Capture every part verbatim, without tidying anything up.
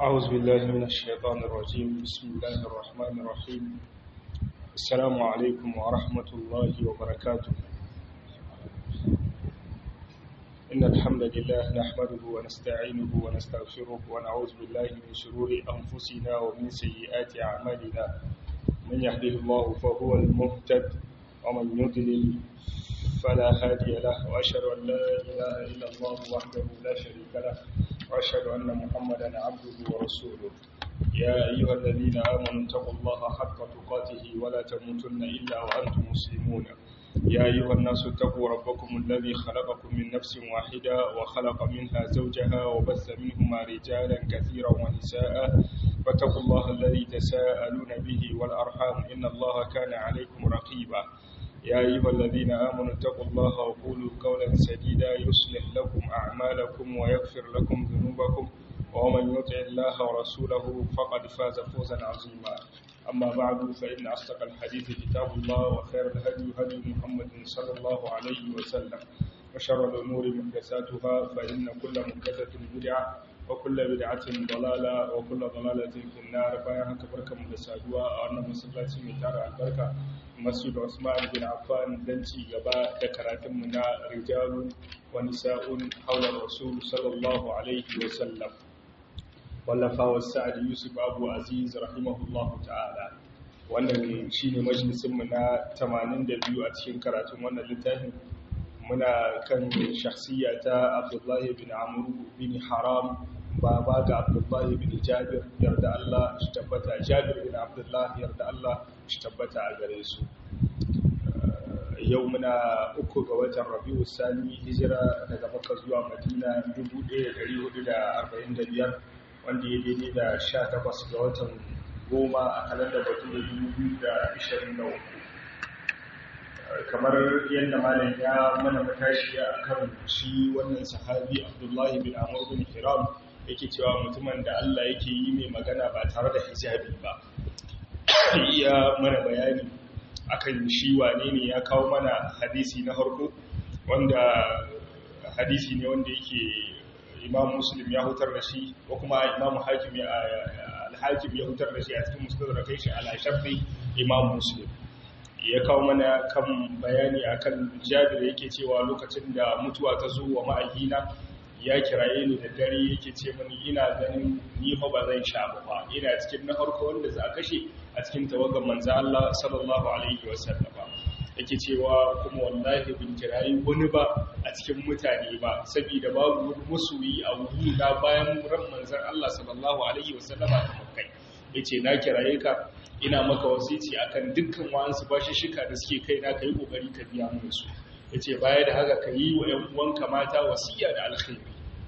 أعوذ بالله من الشيطان الرجيم. بسم الله الرحمن الرحيم. السلام عليكم ورحمة الله وبركاته. إن الحمد لله نحمده ونستعينه ونستغفره ونعوذ بالله من شرور أنفسنا ومن سيئات أعمالنا. من يهده الله فهو المهتد ومن يضلل فلا هادي له، وأشهد أن لا إله إلا الله وحده لا شريك له، وأشهد أن محمدا عبده ورسوله. يا أيها الذين آمنوا اتقوا الله حق تقاته ولا تموتن إلا وأنتم مسلمون. يا أيها الناس اتقوا ربكم الذي خلقكم من نفس واحدة وخلق منها زوجها وبث منهما رجالا كثيرا ونساء، واتقوا الله الذي تساءلون به والأرحام إن الله كان عليكم رقيبا. يا أيها الذين آمنوا اتقوا الله وقولوا قولا سديدا يصلح لكم أعمالكم ويغفر لكم ذنوبكم، ومن يطع الله ورسوله فقد فاز فوزا عظيما. أما بعد، فإن أصدق الحديث كتاب الله، وخير الهدي هدي محمد صلى الله عليه وسلم، وشر الأمور محدثاتها، فإن كل محدثة بدعة وكل بدعة ضلالة وكل ضلالة في النار. bayan haka barkamu da saduwa a wannan masallaci mai tara albarka, Masjid Usman bin Affan, dan ci gaba da karatunmu na rijalun wa nisa'un hawla Rasul sallallahu alaihi wa sallam, wallafa wa Sa'ad Yusuf Abu Aziz rahimahullahu ta'ala. Wannan shine majalisin mu na tamanin da biyu a cikin karatun wannan littafin. Muna kan shakhsiyya ta Abdullahi bin Amr bin Haram, baba ga Abdullahi bin Jabir yarda Allah shi tabbata, Jabir bin Abdullah yarda Allah shi tabbata a gare su. Yau muna uku ga watan Rabiul Sani, hijira daga Makka zuwa Madina dubu ɗaya da ɗari hudu da arba'in da biyar, wanda ya daidai da sha takwas ga watan goma a kalandar Bature dubu biyu da ashirin da uku. Kamar yadda malam ya mana matashi a kan shi wannan sahabi Abdullahi bin Amr bin Hiram, yake cewa mutumin da Allah yake yi mai magana ba tare da hijabi ba. Ya mana bayani akan shi wane ne, ya kawo mana hadisi na harko, wanda hadisi ne wanda yake Imam Muslim ya hutar da shi, ko kuma Imam Hakim ya al-Hakim ya hutar da shi a cikin Mustadrak shi al-Shafi Imam Muslim. Ya kawo mana kan bayani akan Jabir, yake cewa lokacin da mutuwa ta zo wa ma'aikina, ya kiraye ni da dare, yake ce mani ina ganin ni fa ba zan sha ba, ina cikin na farko wanda za a kashe a cikin tawagan manzo Allah sallallahu alaihi wasallam. Yake cewa kuma wallahi bin kirayi wani ba a cikin mutane ba, saboda babu wani masoyi a wuri na bayan ran manzon Allah sallallahu alaihi wasallam ta kai. Yace na kiraye ka, ina maka wasici akan dukkan wa'ansu bashi shika da suke kai na, kai kokari ka biya mu su. Yace baya da haka ka yi wa ƴan uwanka mata wasiya da alkhairi.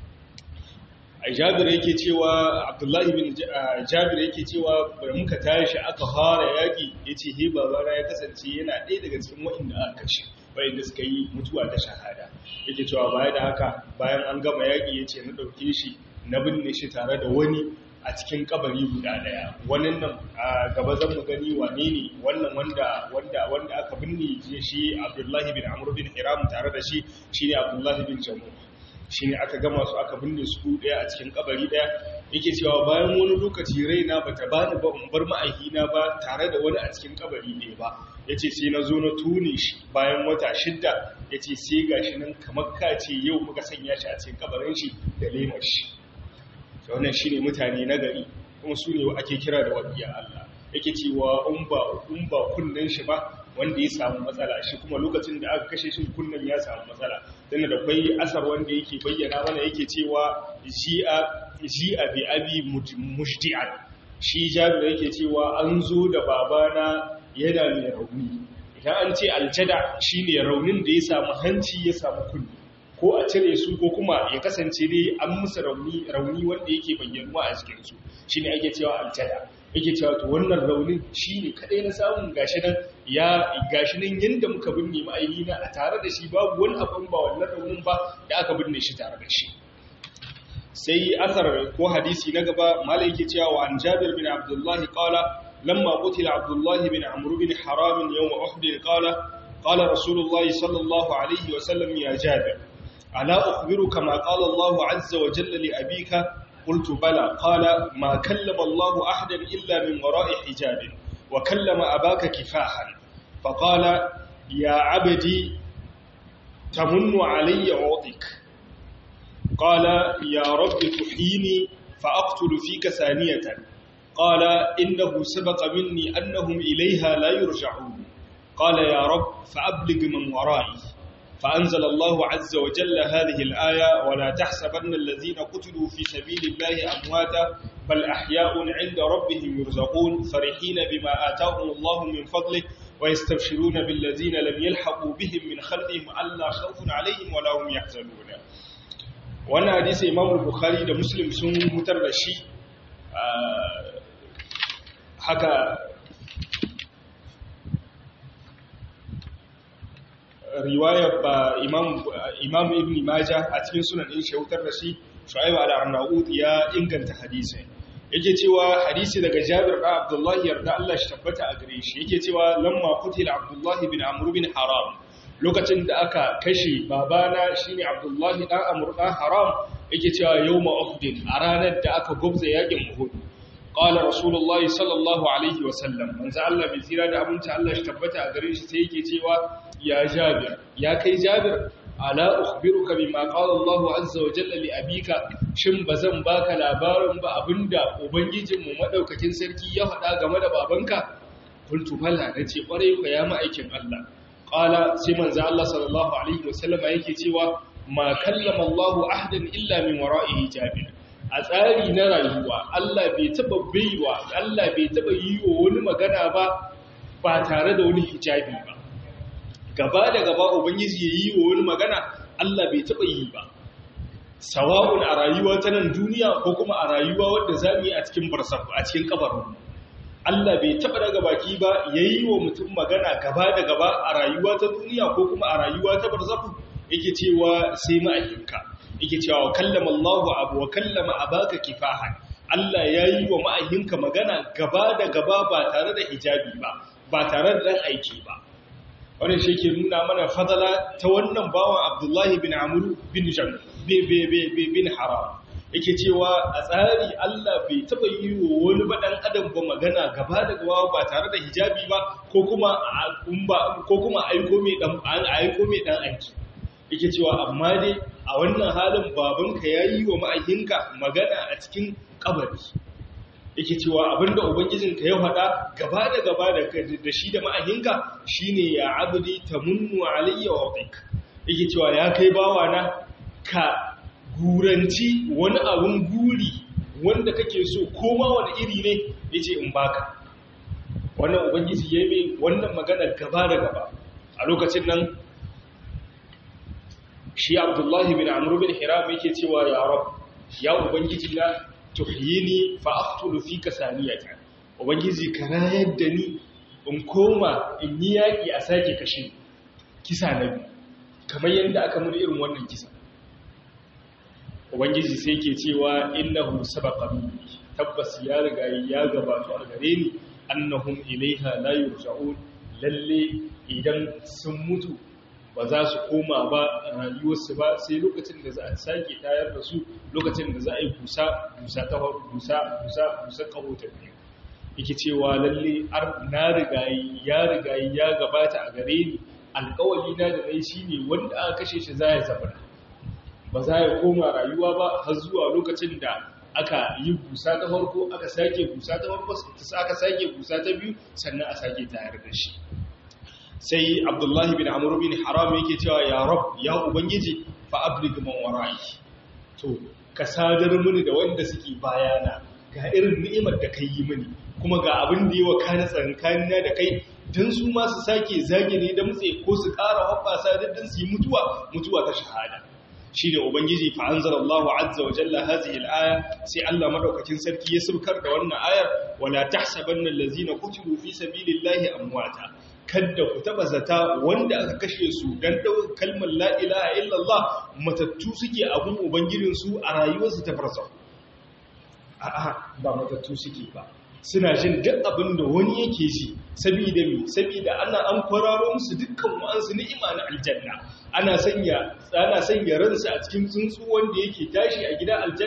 Jabir yake cewa Abdullahi bin Jabir yake cewa bari muka tashi aka fara yaki, yace he babana ya kasance yana ɗaya daga cikin wa'inda aka kashe, wa'inda suka yi mutuwa ta shahada. Yake cewa baya da haka bayan an gama yaki, yace na dauke shi na binne shi tare da wani a cikin kabari guda daya. Wannan nan a gaba zan mu gani wane ne wannan wanda wanda wanda aka binne shi Abdullahi bin Amr bin Hiram tare da shi, shine Abdullahi bin Jamu. Shine aka gama su aka binne su daya a cikin kabari daya. Yake cewa bayan wani lokaci raina bata bani ba in bar ma'aikina ba tare da wani a cikin kabari ne ba. Yace sai na zo na tune shi bayan wata shidda, yace sai gashi nan kamar kace yau muka sanya shi a cikin kabarin shi da lemar shi. Wannan shi ne mutane na gari, kuma su ne ake kira da waliyan Allah. Yake cewa in ba kunnen shi ba wanda ya samu matsala, shi kuma lokacin da aka kashe shi kunnen ya samu matsala. Dan da akwai asar wanda yake bayyana mana, yake cewa ji'a bi abi mushti'an. Shi Jabir yake cewa an zo da babana yana mai rauni. Idan an ce aljada shine raunin da ya samu hanci ya samu kunne, ko a cire su ko kuma ya kasance dai an musu rauni rauni wanda yake bayyanuwa a cikin su, shine ake cewa aljada. Yake cewa to wannan raunin shine kadai na samu, gashi nan ya gashi nan yanda muka binne ma'aikina a tare da shi, babu wani abun ba wannan raunin ba da aka binne shi tare da shi. Sai asar ko hadisi na gaba, malai yake cewa wa an Jabir bin Abdullah qala lamma qutila Abdullah bin Amr bin Haram yawm Uhud qala qala Rasulullah sallallahu alaihi wa sallam ya Jabir ألا أخبرك ما قال الله عز وجل لأبيك قلت بلى قال ما كلم الله أحدا إلا من وراء حجاب وكلم أباك كفاحا فقال يا عبدي تمن علي عوضك قال يا رب تحييني فأقتل فيك ثانية قال إنه سبق مني أنهم إليها لا يرجعون قال يا رب فأبلغ من ورائي فأنزل الله عز وجل هذه الآية ولا تحسبن الذين قتلوا في سبيل الله أمواتا بل أحياء عند ربهم يرزقون فرحين بما آتاهم الله من فضله ويستبشرون بالذين لم يلحقوا بهم من خلفهم ألا خوف عليهم ولا هم يحزنون. وانا حديث إمام البخاري ده مسلم سن متر da shi haka riwayar ba imam imam ibn majah a cikin sunan din shautar da shi shu'aib al-arnaud ya inganta hadisi yake cewa hadisi daga Jabir da Abdullah yarda Allah shi tabbata a gare shi yake cewa lamma qutila Abdullah bin Amr bin Haram lokacin da aka kashe babana shine Abdullah dan Amr dan Haram yake cewa yawma Uhud a ranar da aka gubza yakin Uhud qala Rasulullah sallallahu alaihi wasallam manzo Allah bi tsira da abinci Allah shi tabbata a gare shi sai yake cewa ya Jabir ya kai Jabir ala ukhbiruka bima qala Allah azza wa jalla li abika shin bazan baka labarin ba abinda ubangijinmu madaukakin sarki ya faɗa game da babanka kuntu bala nace kwarai ku ya ma'aikin Allah qala sai manzo Allah sallallahu alaihi wasallam yake cewa ma kallama Allah ahdan illa min wara'i hijabin a tsari na rayuwa Allah bai taba baiwa Allah bai taba yi wa wani magana ba ba tare da wani hijabi ba gaba da gaba ubangiji ya yi wa wani magana Allah bai taba yi ba sawa'un a rayuwa ta nan duniya ko kuma a rayuwa wadda zamu yi a cikin barzakh a cikin kabarin Allah bai taba daga baki ba yayi wa mutum magana gaba da gaba a rayuwa ta duniya ko kuma a rayuwa ta barzakh yake cewa sai ma'aikinka yake cewa kallama Allahu abu wa kallama abaka kifahan Allah yayi wa ma'aikinka magana gaba da gaba ba tare da hijabi ba ba tare da dan aiki ba wannan shi ke nuna mana fadala ta wannan bawan Abdullahi bin Amr bin Jam bin Haram yake cewa a tsari Allah bai taba yi wa wani baɗan adam ba magana gaba da gaba ba tare da hijabi ba ko kuma ko kuma aiko mai dan aiko mai dan aiki yake cewa amma dai a wannan halin babanka yayi wa ma'aikinka magana a cikin kabari yake cewa abinda ubangijinka ya faɗa gaba da gaba da shi da ma'ahinka shine ya abdi tamunnu alayya wa dik yake cewa ya kai bawana ka guranci wani abun guri wanda kake so koma wani iri ne yace in baka wannan ubangiji yayi mai wannan magana gaba da gaba a lokacin nan shi Abdullahi bin Amr bin Hiram yake cewa ya rab ya ubangiji na tuhyini fa aqtulu fika saniyatan ubangiji ka rayar da ni in koma in yi yaki a sake kashe kisa na biyu kamar yadda aka mun irin wannan kisa ubangiji sai yake cewa innahu sabaqa minni tabbas ya riga ya gabato a gare ni annahum ilaiha la yurja'un lalle idan sun mutu ba za su koma ba rayuwarsu ba sai lokacin da za a sake tayar da su lokacin da za a yi busa busa ta busa busa busa kaho ta biyu yake cewa lalle na rigayi ya rigayi ya gabata a gare ni alƙawari na da dai shine wanda aka kashe shi za ya zama ba za ya koma rayuwa ba har zuwa lokacin da aka yi busa ta farko aka sake busa ta farko aka sake busa ta biyu sannan a sake tayar da shi sai Abdullahi bin Amr bin Haram yake cewa ya Rabb ya ubangiji fa ablig man wara'i to ka sadar mini da wanda suke bayana ga irin ni'imar da kai yi mini kuma ga abin da yawa kana tsankanina da kai dan su ma su sake zage ne da mutse ko su ƙara hobbasa dan su yi mutuwa mutuwa ta shahada shine ubangiji fa anzalallahu azza wa jalla hadhihi al-aya sai Allah madaukakin sarki ya subkar da wannan ayar wala tahsabanna allazina qutilu fi sabilillahi amwata kada ku taba zata wanda aka kashe su dan dawo kalmar la ilaha illallah matattu suke abun ubangijin su a rayuwarsu ta farsa a'a ba matattu suke ba suna jin duk abin da wani yake ji saboda mi saboda ana an kwararo musu dukkan wa'ansu ni'ima na aljanna ana sanya ana sanya ransu a cikin tsuntsu wanda yake tashi a gidan aljanna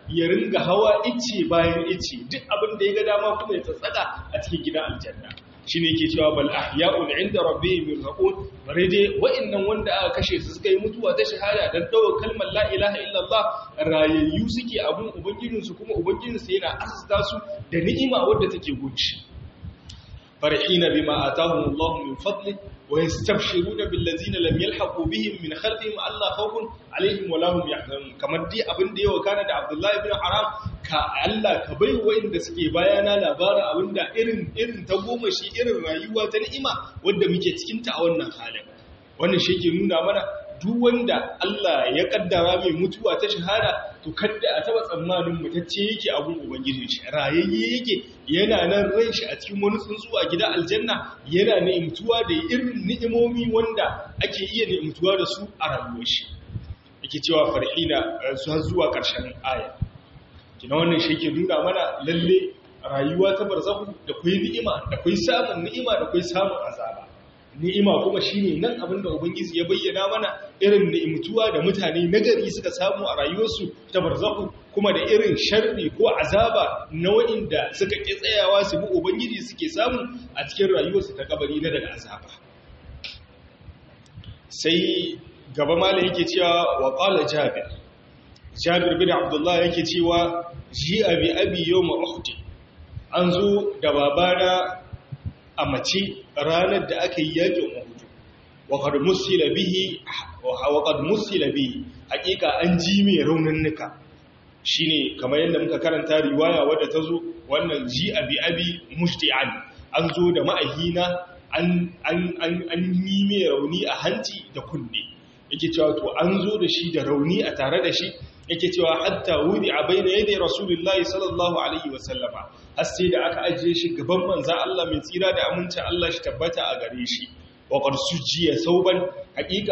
ya ringa hawa ice bayan ice duk abin da ya ga dama kuma ya tsatsaka a cikin gidan aljanna shine yake cewa bal ahya'un 'inda rabbihim yurzaqun bare dai wa'annan wanda aka kashe su suka yi mutuwa ta shahada dan dawo kalmar la ilaha illallah rayayyu suke abun ubangijin su kuma ubangijin su yana arzuta su da ni'ima wadda take gunci farihina bima atahum Allah min fadli wa yastabshiruna bil ladzina lam yalhaqu bihim min khalqihim alla khawfun alaihim wa lahum yahzanun kamar dai abin da yawa kana da Abdullah ibn Haram ka Allah ka bai wa'inda suke bayana labarin abinda irin irin ta goma shi irin rayuwa ta ni'ima wanda muke cikin ta a wannan halin wannan shi ke nuna mana duk wanda Allah ya kaddara mai mutuwa ta shahada to kada a taba tsammanin mutacce yake abun ubangiji shi rayayye yake yana nan ran shi a cikin wani tsuntsu a gidan aljanna yana ni'imtuwa da irin ni'imomi wanda ake iya ni'imtuwa da su a rayuwar shi yake cewa farhina su har zuwa ƙarshen aya kina wannan shi ke nuna mana lalle rayuwa ta barzahu da kai ni'ima da kai samun ni'ima da kai samun azaba ni'ima kuma shine nan abinda ubangiji ya bayyana mana irin ni'imtuwa da mutane nagari suka samu a rayuwarsu ta barzahu kuma da irin sharri ko azaba na wanda suka ki tsayawa su bi ubangiji suke samu a cikin rayuwarsu ta kabari na daga azaba sai gaba mala yake cewa wa qala jabir jabir bin abdullah yake cewa ji abi abi yawm uhud an zo da babana a mace ranar da aka yi yakin Uhud wa qad musila bihi wa qad musila bihi hakika an ji mai raunin nuka shine kamar yadda muka karanta riwaya wadda tazo wannan ji abi abi mushti'an an zo da ma'ahina an an an an yi mai rauni a hanci da kunne yake cewa to an zo da shi da rauni a tare da shi yake cewa hatta wudi a bayna yadi rasulullahi sallallahu alaihi wasallama har sai da aka ajiye shi gaban manzo Allah mai tsira da aminci Allah shi tabbata a gare shi wa qad sujiya sauban haqiqa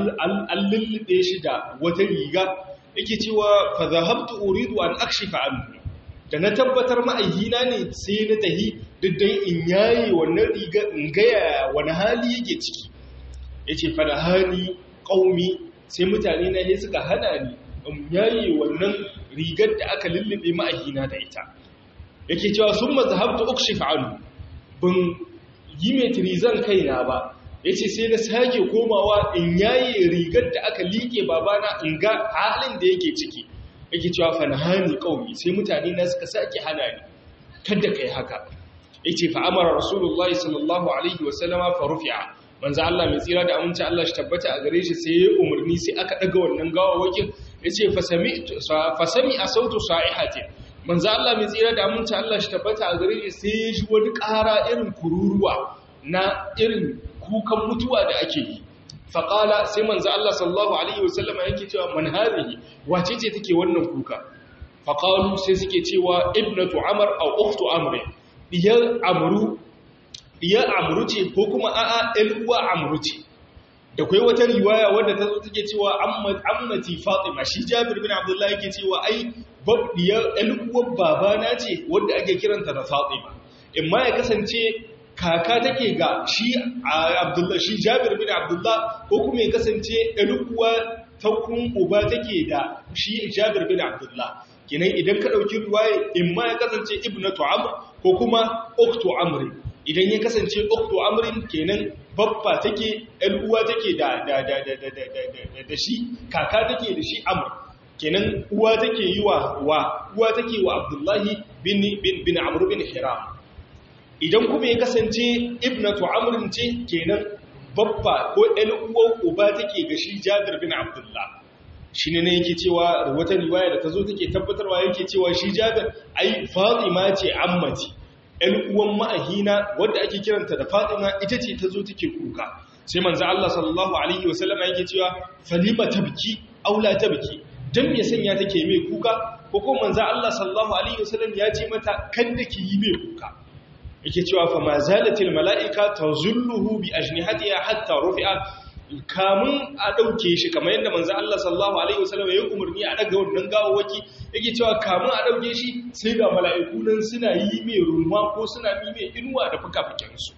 an lullube shi da wata riga yake cewa fa zahabtu uridu an akshifa anhu da na tabbatar ma'ayyina ne sai na tahi diddan in yayi wannan riga in ga wani hali yake ciki yace fa da hali qaumi sai mutane na ne suka hana ni in yayi wannan rigar da aka lullube ma'ayyina da ita yake cewa sun mazhabtu ukshif anhu bin yi metrizan kaina ba yace sai na sake komawa in yayi rigar da aka liƙe babana in ga halin da yake ciki yake cewa fanahani qaumi sai mutane na suka sake hana ni kada kai haka yace fa amara rasulullahi sallallahu alaihi wasallama fa rufi'a manzo Allah mai tsira da aminci Allah shi tabbata a gare shi sai ya umarni sai aka daga wannan gawawakin yace fa sami fa sami asautu sa'ihati manzo Allah mai tsira da aminci Allah shi tabbata a gare shi sai ya ji wani ƙara irin kururuwa na irin kukan mutuwa da ake yi fa qala sai manzo Allah sallallahu alaihi wasallama yake cewa man hadhihi wace ce take wannan kuka fa qalu sai suke cewa ibnatu amr aw ukhtu amr diyar amru diyar amru ce ko kuma a'a ɗan uwa amru ce da kai wata riwaya wadda ta zo take cewa ammati fatima shi jabir bin abdullahi yake cewa ai babdiyar ɗan uwar babana ce wadda ake kiranta da fatima imma ya kasance kaka take ga shi abdullahi shi jabir bin abdullahi ko kuma ya kasance ɗan uwa ta kun uba take da shi jabir bin abdullahi kenan idan ka dauki riwaya imma ya kasance ibnatu amr ko kuma ukhtu amr idan ya kasance ukhtu amrin kenan babba take ɗan uwa take da da da da da da shi kaka take da shi amr kenan uwa take yi wa wa uwa take wa abdullahi bin bin bin amr bin hiram idan kuma ya kasance ibnatu amrin ce kenan babba ko ɗan uwa uba take ga shi jabir bin abdullah shine ne yake cewa wata riwaya da tazo take tabbatarwa yake cewa shi jabir ai fatima ce ammati ‘yan uwan ma'ahina wadda ake kiranta da Fatima ita ce ta zo take kuka. Sai manzo Allah sallallahu Alaihi wasallama yake cewa, Falima ta biki, aula ta biki, don me sanya take mai kuka, ko kuma manzo Allah sallallahu Alaihi wasallam ya ce mata, kan da ke yi mai kuka. Yake cewa, fa ma zalatil mala'ika ta zulluhu bi ajnihatiha hatta rufi'a kamun a ɗauke shi kamar yadda manzo Allah sallallahu alaihi wasallam ya umarni a daga wannan gawawaki yake cewa kamun a ɗauke shi sai ga mala'iku nan suna yi mai rumma ko suna yi mai inuwa da fuka-fuken su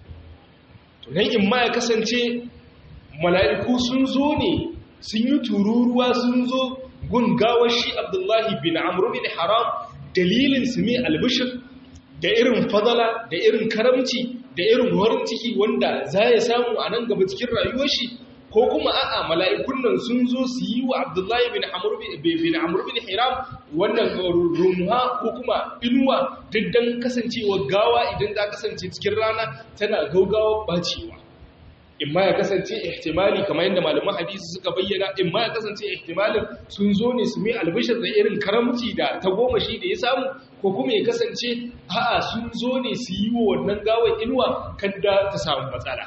to nan in ma ya kasance mala'iku sun zo ne sun yi tururuwa sun zo gungawar shi Abdullahi bin Amr bin Haram dalilin su mai albishir da irin fadala da irin karamci da irin warin ciki wanda za ya samu a nan gaba cikin rayuwar shi, ko kuma a'a mala'ikun nan sun zo su yi wa Abdullahi bin Amr bin Amr bin Hiram wannan rumuha ko kuma inuwa diddan kasancewa gawa idan ta kasance cikin rana tana gaugawa bacewa. In ma ya kasance ihtimali kamar yadda malaman hadisi suka bayyana, in ma ya kasance ihtimalin sun zo ne su mai albishir da irin karamci da ta goma shi da ya samu, ko kuma ya kasance a'a sun zo ne su yi wa wannan gawar inuwa kada ta samu matsala.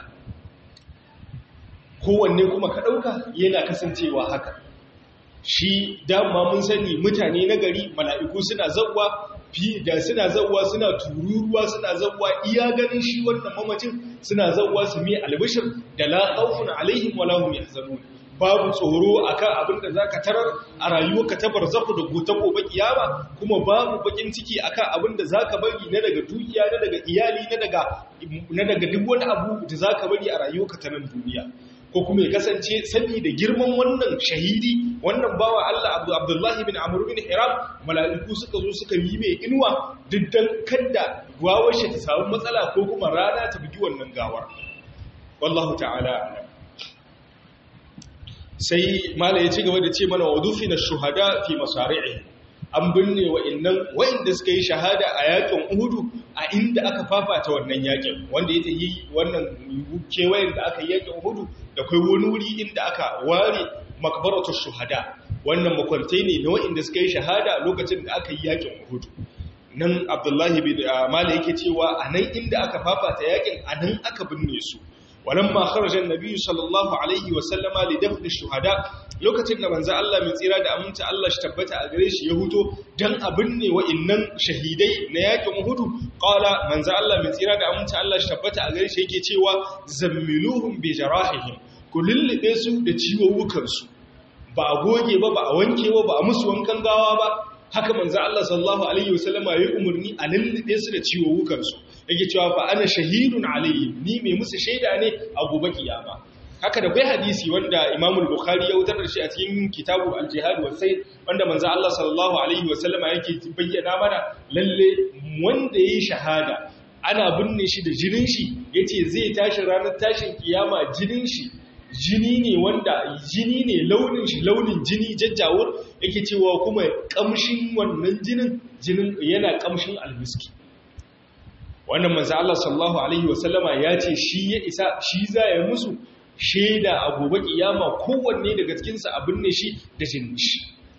Kowanne kuma ka ɗauka yana kasancewa haka. Shi dama mun sani mutane na gari mala'iku suna zawwa fi da suna zawwa suna tururuwa suna zawwa iya ganin shi wannan mamacin suna zawwa su mai albishir da la khawfun alaihim wala hum yahzanun. Babu tsoro akan abin da zaka tarar a rayuwarka ta barzaku da gobe gobe kiyama, kuma babu bakin ciki akan abin da zaka bari na daga dukiya na daga iyali na daga na daga duk wani abu da zaka bari a rayuwarka ta nan duniya. Ko kuma ya kasance saboda girman wannan shahidi wannan bawa Allah Abdu Abdullahi bin Amr bin Hiram, mala'iku suka zo suka yi mai inuwa diddan kada gawar shi ta samu matsala ko kuma rana ta bugi wannan gawar. Wallahu ta'ala a'lam. Sai mala ya ci gaba da ce mana wadufina shuhada fi masari'i, an binne wa'annan wa'inda suka yi shahada a yakin Uhudu a inda aka fafata wannan yakin, wanda ya yi wannan kewayen da aka yi yakin Uhudu da kai wani wuri inda aka ware makbaratu shuhada, wannan makwantai ne na wa'inda suka yi shahada lokacin da aka yi yakin Uhudu. Nan Abdullahi bin Mala yake cewa a nan inda aka fafata yakin a nan aka binne su. ولما خرج النبي صلى الله عليه وسلم لدفن الشهداء, lokacin da manzo Allah mai tsira da aminta Allah shi tabbata a gare shi ya huto dan abinne wa'annan shahidai na yakin Uhud, qala manzo Allah mai tsira da aminta Allah shi tabbata a gare shi yake cewa zammiluhum bi jarahihim, ku lullube su da ciwowukan su, ba a goge ba ba a wanke ba ba a musu wankan gawa ba, haka manzo Allah sallallahu alaihi wasallam ya yi umarni a lullube su da ciwowukan su, yake cewa fa ana shahidun alayhi, ni mai musu shaida ne a gobe kiyama. Haka da kai hadisi wanda Imam al-Bukhari ya wutar da shi a cikin kitabu al-Jihad wa Sayd, wanda manzo Allah sallallahu alaihi wasallama yake bayyana mana lalle wanda yayi shahada ana binne shi da jinin shi, yace zai tashi ranar tashin kiyama jinin shi jini ne wanda jini ne launin shi launin jini jajjawur, yake cewa kuma kamshin wannan jinin jinin yana kamshin almiski. Wannan manzo Allah sallallahu alaihi wasallama ya ce shi ya isa shi za ya musu shaida a gobe kiyama, kowanne daga cikin sa abin ne shi da jinin shi.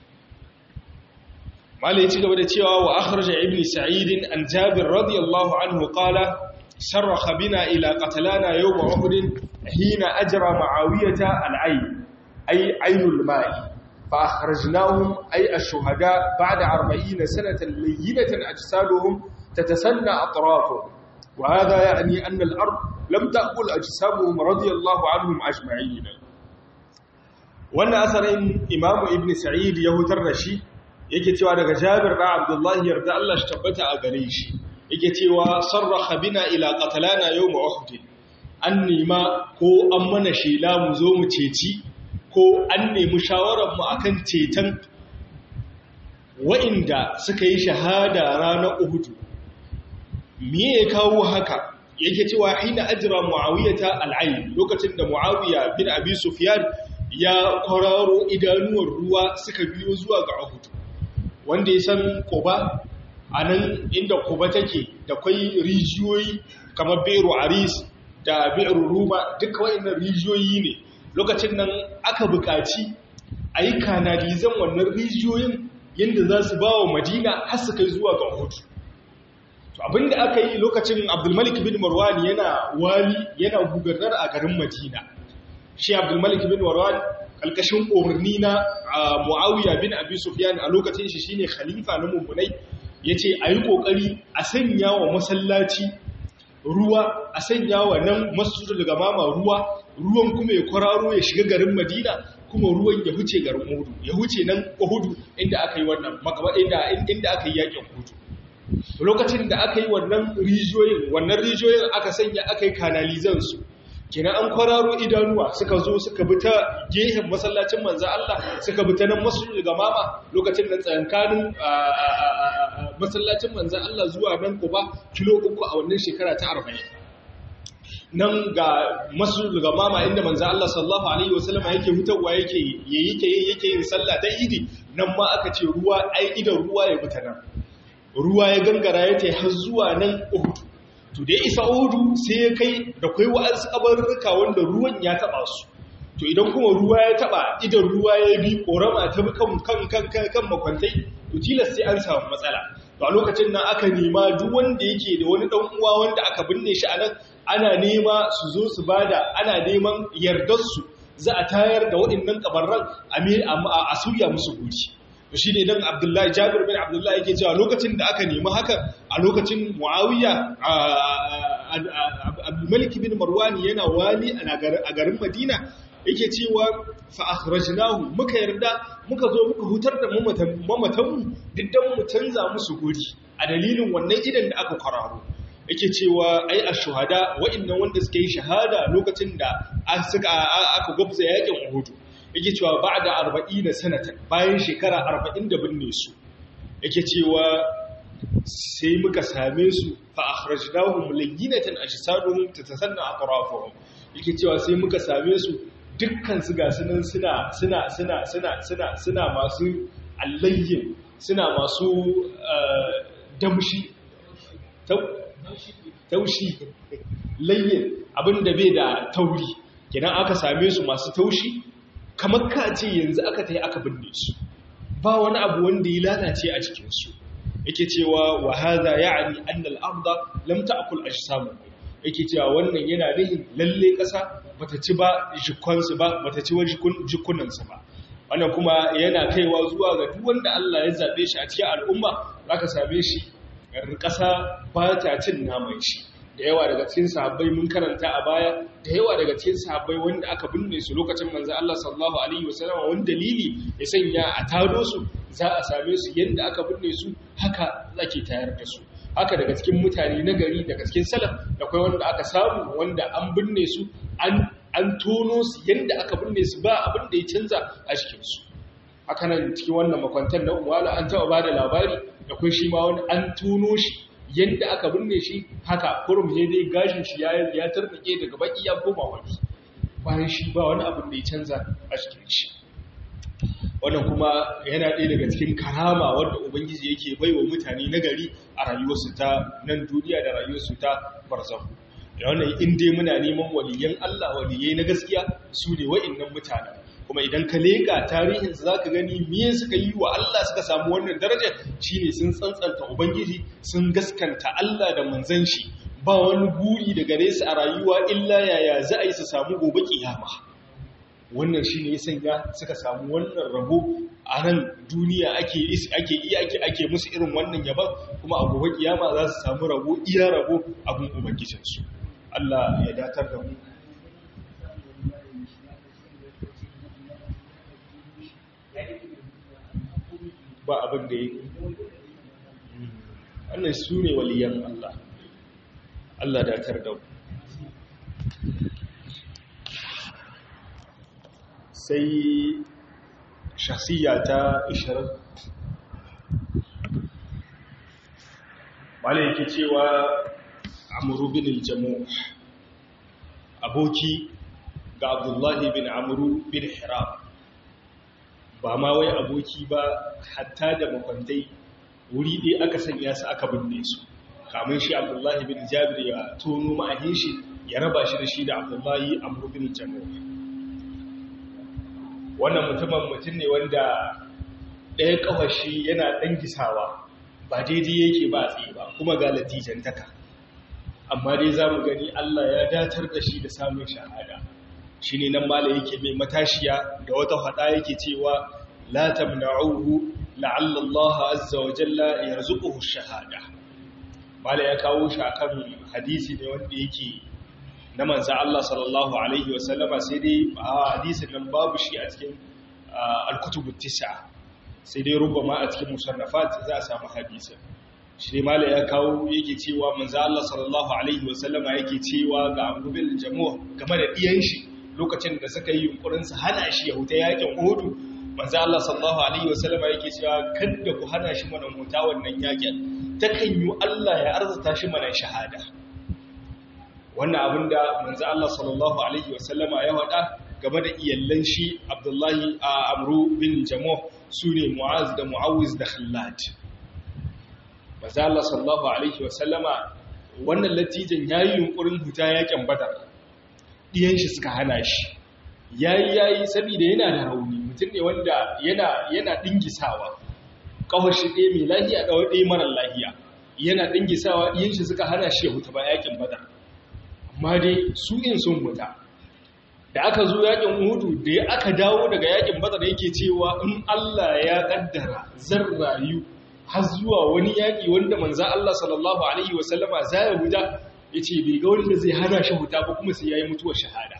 Malai ci gaba da cewa wa akhraja ibn sa'id an jabir radiyallahu anhu qala sarraha bina ila qatlana yawm uhud hina ajra ma'awiyata al-ayn ay aynul ma'i fa akhrajnahum ay ash-shuhada ba'da arba'ina sanatan layyinatan ajsaduhum تتسنى أطرافه، وهذا يعني أن الأرض لم تأكل أجسامهم رضي الله عنهم أجمعين. وأن أثر إمام ابن سعيد يهوتر رشي يكتوى لك جابر عبد الله يرضى الله اشتبت أغريش يكتوى صرخ بنا إلى قتلانا يوم أحد أني ما كو أمنا شيلا مزوم تيتي كو أني مشاورا مأكن تيتن وإن دا سكي شهادة رانا أهد. Me ya kawo haka yake cewa hina ajra muawiyata al-ayn, lokacin da muawiya bin abi sufyan ya kwararo idanuwar ruwa suka biyo zuwa ga uhud, wanda ya san quba anan inda quba take da kai rijiyoyi kamar bi'ru aris da bi'ru ruma, duka wayannan rijiyoyi ne. Lokacin nan aka buƙaci ayi kanalizan wannan rijiyoyin yanda za su bawa madina har su kai zuwa ga uhud. To abinda aka yi lokacin Abdulmalik bin Marwan yana wali yana gubernar a garin Madina. Shi Abdulmalik bin Marwan kalkashin umarni na Muawiya bin Abi Sufyan a lokacin shi shine khalifa na mummunai, yace ayi kokari a sanya wa masallaci ruwa, a sanya wa nan masjidul gamama ruwa, ruwan kuma ya kwararo ya shiga garin Madina, kuma ruwan ya huce garin Uhud, ya huce nan Uhud inda aka yi wannan makaba inda inda aka yi yakin Uhud. Lokacin da aka yi wannan rijiyoyin wannan rijiyoyin aka sanya aka yi kanalizansu, kina an kwararo idanuwa suka zo suka bi ta gehen masallacin manzo Allah suka bi ta nan masjidul gamama lokacin da tsayankanin masallacin manzo Allah zuwa nan Quba kilo uku a wannan shekara ta arba'in nan ga masjidul gamama inda manzo Allah sallallahu alaihi wasallam yake hutawa yake yake yake yin sallah ta idi nan ma aka ce ruwa ai idan ruwa ya buta nan ruwa ya gangara ya tai har zuwa nan Uhud to da isa Uhud sai ya kai da kai wa'ansu kabarruka wanda ruwan ya taba su to idan kuma ruwa ya taba idan ruwa ya bi korama ta kan kan kan kan makwantai to tilas sai an samu matsala to a lokacin nan aka nema duk wanda yake da wani dan uwa wanda aka binne shi anan ana nema su zo su bada ana neman yardar su za a tayar da waɗannan kabarran a suya musu guri to shi ne dan Abdullahi Jabir bin Abdullahi yake cewa lokacin da aka nemi haka a lokacin Muawiya Abdul Malik bin Marwan yana wali a garin Madina yake cewa fa akhrajnahu muka yarda muka zo muka hutar da mamatanmu diddan mu canza musu guri a dalilin wannan idan da aka kwararo yake cewa ai ash-shuhada wa'annan wanda suka yi shahada lokacin da aka gwabza yakin Uhud yake cewa ba'da arba'ina sanatan bayan shekara arba'in da binne su yake cewa sai muka same su fa akhrajnahum layyinatan ajsaduhum tatasanna atrafuhum yake cewa sai muka same su dukkan su ga sunan suna suna suna suna suna suna masu allayyin suna masu damshi taushi layyin abinda bai da tauri kenan aka same su masu taushi kamar ka ce yanzu aka ta yi aka binne su ba wani abu wanda ya lalace a cikinsu yake cewa wa hadha ya'ni anna al-ardha lam ta'kul ajsamuhum yake cewa wannan yana nihin lalle ƙasa bata ci ba jikunsu ba bata ci wa jikunansu ba wannan kuma yana kaiwa zuwa ga duk wanda Allah ya zabe shi a cikin al'umma zaka same shi ƙasa ba ta cin naman shi da yawa daga cikin sahabbai mun karanta a baya da yawa daga cikin sahabbai wanda aka binne su lokacin manzo Allah sallallahu alaihi wasallam wani dalili ya sanya a tado su za a same su yanda aka binne su haka ake tayar da su haka daga cikin mutane na gari daga cikin salaf da kai wanda aka samu wanda an binne su an an tono su yanda aka binne su ba abin da ya canza a cikin su haka nan cikin wannan makwantan na uwala an taba bada labari da kai shi ma wani an tono shi yadda aka binne shi haka kurum ne dai gashin shi ya tarnake daga baki ya koma wani bayan shi ba wani abin da ya canza a cikin shi wannan kuma yana ɗaya daga cikin karama wanda ubangiji yake baiwa mutane na gari a rayuwarsu ta nan duniya da rayuwarsu ta barzahu da wannan in dai muna neman waliyan Allah waliyai na gaskiya su ne wa'annan mutanen kuma idan ka leƙa tarihin za ka gani miye suka yi wa Allah suka samu wannan darajar shine sun tsantsanta ubangiji sun gaskanta Allah da manzon shi ba wani buri da gare su a rayuwa illa yaya za a yi su samu gobe kiyama wannan shine ya sanya suka samu wannan rabo a nan duniya ake ake iya ake ake musu irin wannan yaban kuma a gobe kiyama za su samu rabo iya rabo abun ubangijinsu Allah ya datar da mu ba abin da yake wannan su ne waliyan Allah Allah datar da mu sai shahsiyya ta ishirin malai yake cewa amru bin al-jamuh aboki ga abdullahi bin amru bin hiram ba ma wai aboki ba hatta da makwantai wuri ɗaya aka sanya su aka binne su kamun shi abdullahi bin jabir ya tono ma'ahin shi ya raba shi da shi da abdullahi amru bin jamuh wannan mutumin mutum ne wanda ɗaya ƙafashi yana ɗan gisawa ba daidai yake ba tsaye ba kuma ga latijantaka amma dai za mu gani Allah ya datar da shi da samun shahada shi ne nan mala yake mai matashiya da wata hada yake cewa la tamna'uhu la'alla Allah azza wa jalla yarzuquhu shahada mala ya kawo shi akan hadisi ne wanda yake na manzo Allah sallallahu alaihi wa sallama sai dai a hadisin nan babu shi a cikin al-kutubut tis'a sai dai rubama a cikin musannafat za a samu hadisin shi mala ya kawo yake cewa manzo Allah sallallahu alaihi wasallama yake cewa ga Abu Bil Jamuh game da diyan shi lokacin da suka yi yunkurin su hana shi ya huta yakin Uhud manzo Allah sallallahu alaihi wasallama yake cewa kada ku hana shi mana huta wannan yakin takan yi Allah ya arzuta shi mana shahada wannan abinda manzo Allah sallallahu alaihi wasallama ya wada game da iyallan shi Abdullahi Amru bin Jamuh sune Mu'az da Mu'awiz da Khallad manzo Allah sallallahu alaihi wasallama wannan latijan yayi yunkurin huta yakin Badar diyan shi suka hana shi yayi yayi saboda yana da rauni mutum ne wanda yana yana dingisawa kawar shi ɗaya mai lafiya da ɗaya mara lafiya yana dingisawa diyan shi suka hana shi ya huta ba yakin Badar amma dai su in sun huta da aka zo yakin Uhud da aka dawo daga yakin Badar yake cewa in Allah ya kaddara zan rayu har zuwa wani yaki wanda manzo Allah sallallahu alaihi wasallama zai huta yace bai ga wanda zai hana shi huta ba kuma sai yayi mutuwar shahada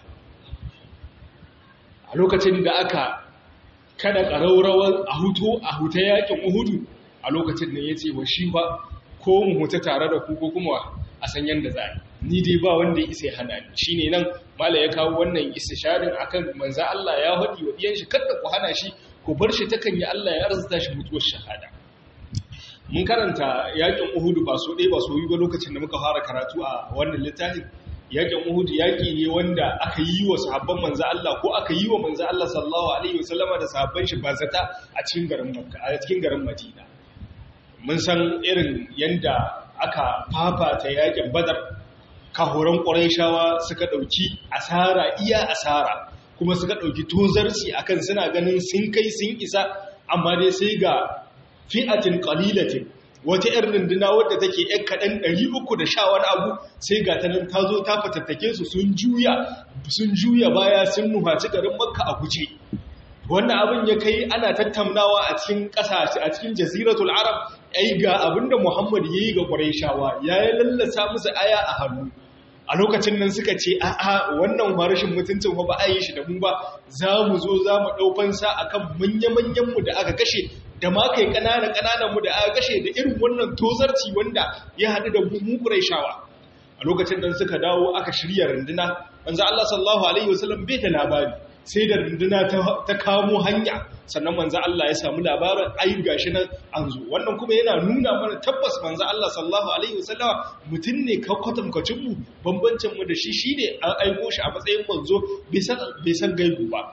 a lokacin da aka kada ƙaraurawar a hutu a huta yakin Uhud a lokacin nan yace wa shi ba ko mu huta tare da ku ko kuma a san yanda za ni dai ba wanda ya isa ya hana ni shine nan mala ya kawo wannan istisharin akan manzo Allah ya hadi wa diyan shi kada ku hana shi ku bar shi takan yi Allah ya arzuta shi mutuwar shahada mun karanta yakin Uhud ba so dai ba so yi ba lokacin da muka fara karatu a wannan littafin yakin Uhud yaki ne wanda aka yi wa sahabban manzo Allah ko aka yi wa manzo Allah sallallahu alaihi wasallama da sahabban shi bazata a cikin garin Makka a cikin garin Madina mun san irin yanda aka fafata yakin Badar kahoran Qurayshawa suka dauki asara iya asara kuma suka dauki tozarci akan suna ganin sun kai sun isa amma dai sai ga fi'atin qalilatin wata yar runduna wadda take yan kadan ɗari uku da sha wani abu sai ga ta nan tazo ta fatattake su sun juya sun juya baya sun nuhaci garin Makka a guje wannan abin ya kai ana tattaunawa a cikin ƙasashe a cikin jaziratul arab ai ga abinda Muhammad yayi ga Qurayshawa yayi lallasa musu aya a hannu a lokacin nan suka ce a'a wannan farashin mutuncin ba a yi shi da mu ba za mu zo za mu ɗaukan sa akan manya-manyan mu da aka kashe da ma kai ƙananan ƙananan mu da aka kashe da irin wannan tozarci wanda ya haɗu da mu Qurayshawa a lokacin nan suka dawo aka shirya runduna manzo Allah sallallahu alaihi wasallam bai da labari sai da runduna ta kamo hanya sannan manzo Allah ya samu labarin ai gashi nan an zo wannan kuma yana nuna mana tabbas manzo Allah sallallahu alaihi wasallama mutun ne ka kwatankwacin mu bambancin mu da shi shine an aiko shi a matsayin manzo bai san bai san gaibu ba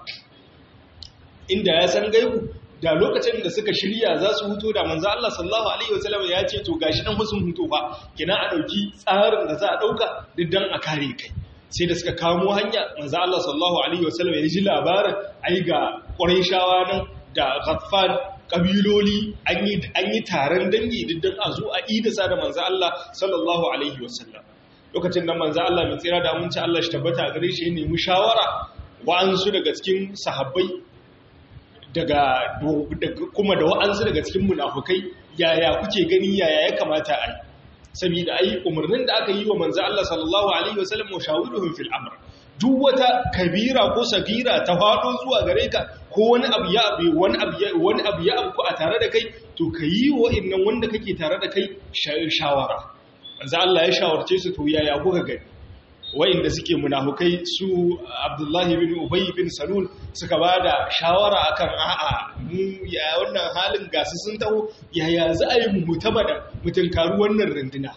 inda ya san gaibu da lokacin da suka shirya za su huto da manzo Allah sallallahu alaihi wasallama ya ce to gashi nan sun huto ba kina a dauki tsarin da za a dauka diddan a kare kai sai da suka kamo hanya manzo Allah sallallahu alaihi wasallam ya ji labarin ai ga Qurayshawa nan da Ghaffan kabiloli an yi an yi taron dangi diddan a zo a idasa da manzo Allah sallallahu alaihi wasallam lokacin da manzo Allah mai tsira da mun ci Allah shi tabbata gare shi ne mushawara wa'ansu daga cikin sahabbai daga kuma da wa'ansu daga cikin munafukai yaya kuke gani yaya ya kamata a yi saboda ai umarnin da aka yi wa manzo Allah sallallahu alaihi wasallam mushawiruhum fil amr duk wata kabira ko sagira ta fado zuwa gare ka ko wani abu ya abu wani abu wani abu ya abu a tare da kai to kayi wa innan wanda kake tare da kai shawara manzo Allah ya shawarce su to yaya kuka gani wa'inda suke munafukai su Abdullahi bin Ubay bin Salul suka bada shawara akan a'a mu ya wannan halin gasu sun taho yaya za a yi mu mutabada mutunkaru wannan runduna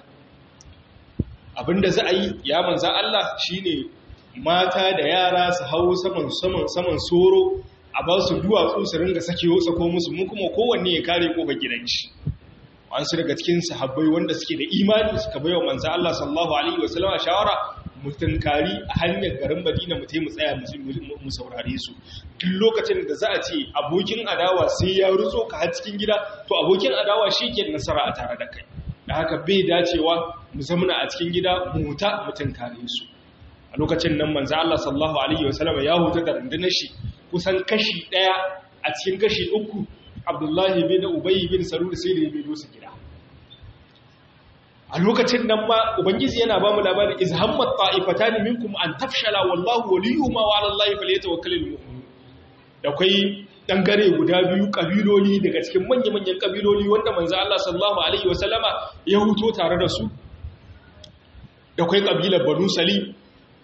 abinda za a yi ya manzo Allah shine mata da yara su hawo saman saman saman soro a ba su duwatsu su ringa sakewa sako musu mu kuma kowanne ya kare kofar gidan shi an su daga cikin sahabbai wanda suke da imani suka bayo manzo Allah sallallahu alaihi wasallam shawara mutunkari a hanyar garin Madina mu mu tsaya mu saurare su duk lokacin da za a ce abokin adawa sai ya rutso ka har cikin gida to abokin adawa shi ke nasara a tare da kai da haka bai dacewa mu zamana a cikin gida mu huta mutunkare su a lokacin nan manzo Allah sallallahu alaihi wasallam ya huta da rundunar shi kusan kashi daya a cikin kashi uku Abdullahi bin Ubay bin Salul sai da ya bido su gida a lokacin nan ma ubangiji yana ba mu labarin izhammat ta'ifatan minkum an tafshala wallahu waliyuhuma wa 'ala allahi falyatawakkalul mu'minun da kai dangare guda biyu kabiloli daga cikin manya-manyan kabiloli wanda manzo Allah sallallahu alaihi wasallama ya huto tare da su da kai kabilar Banu Salim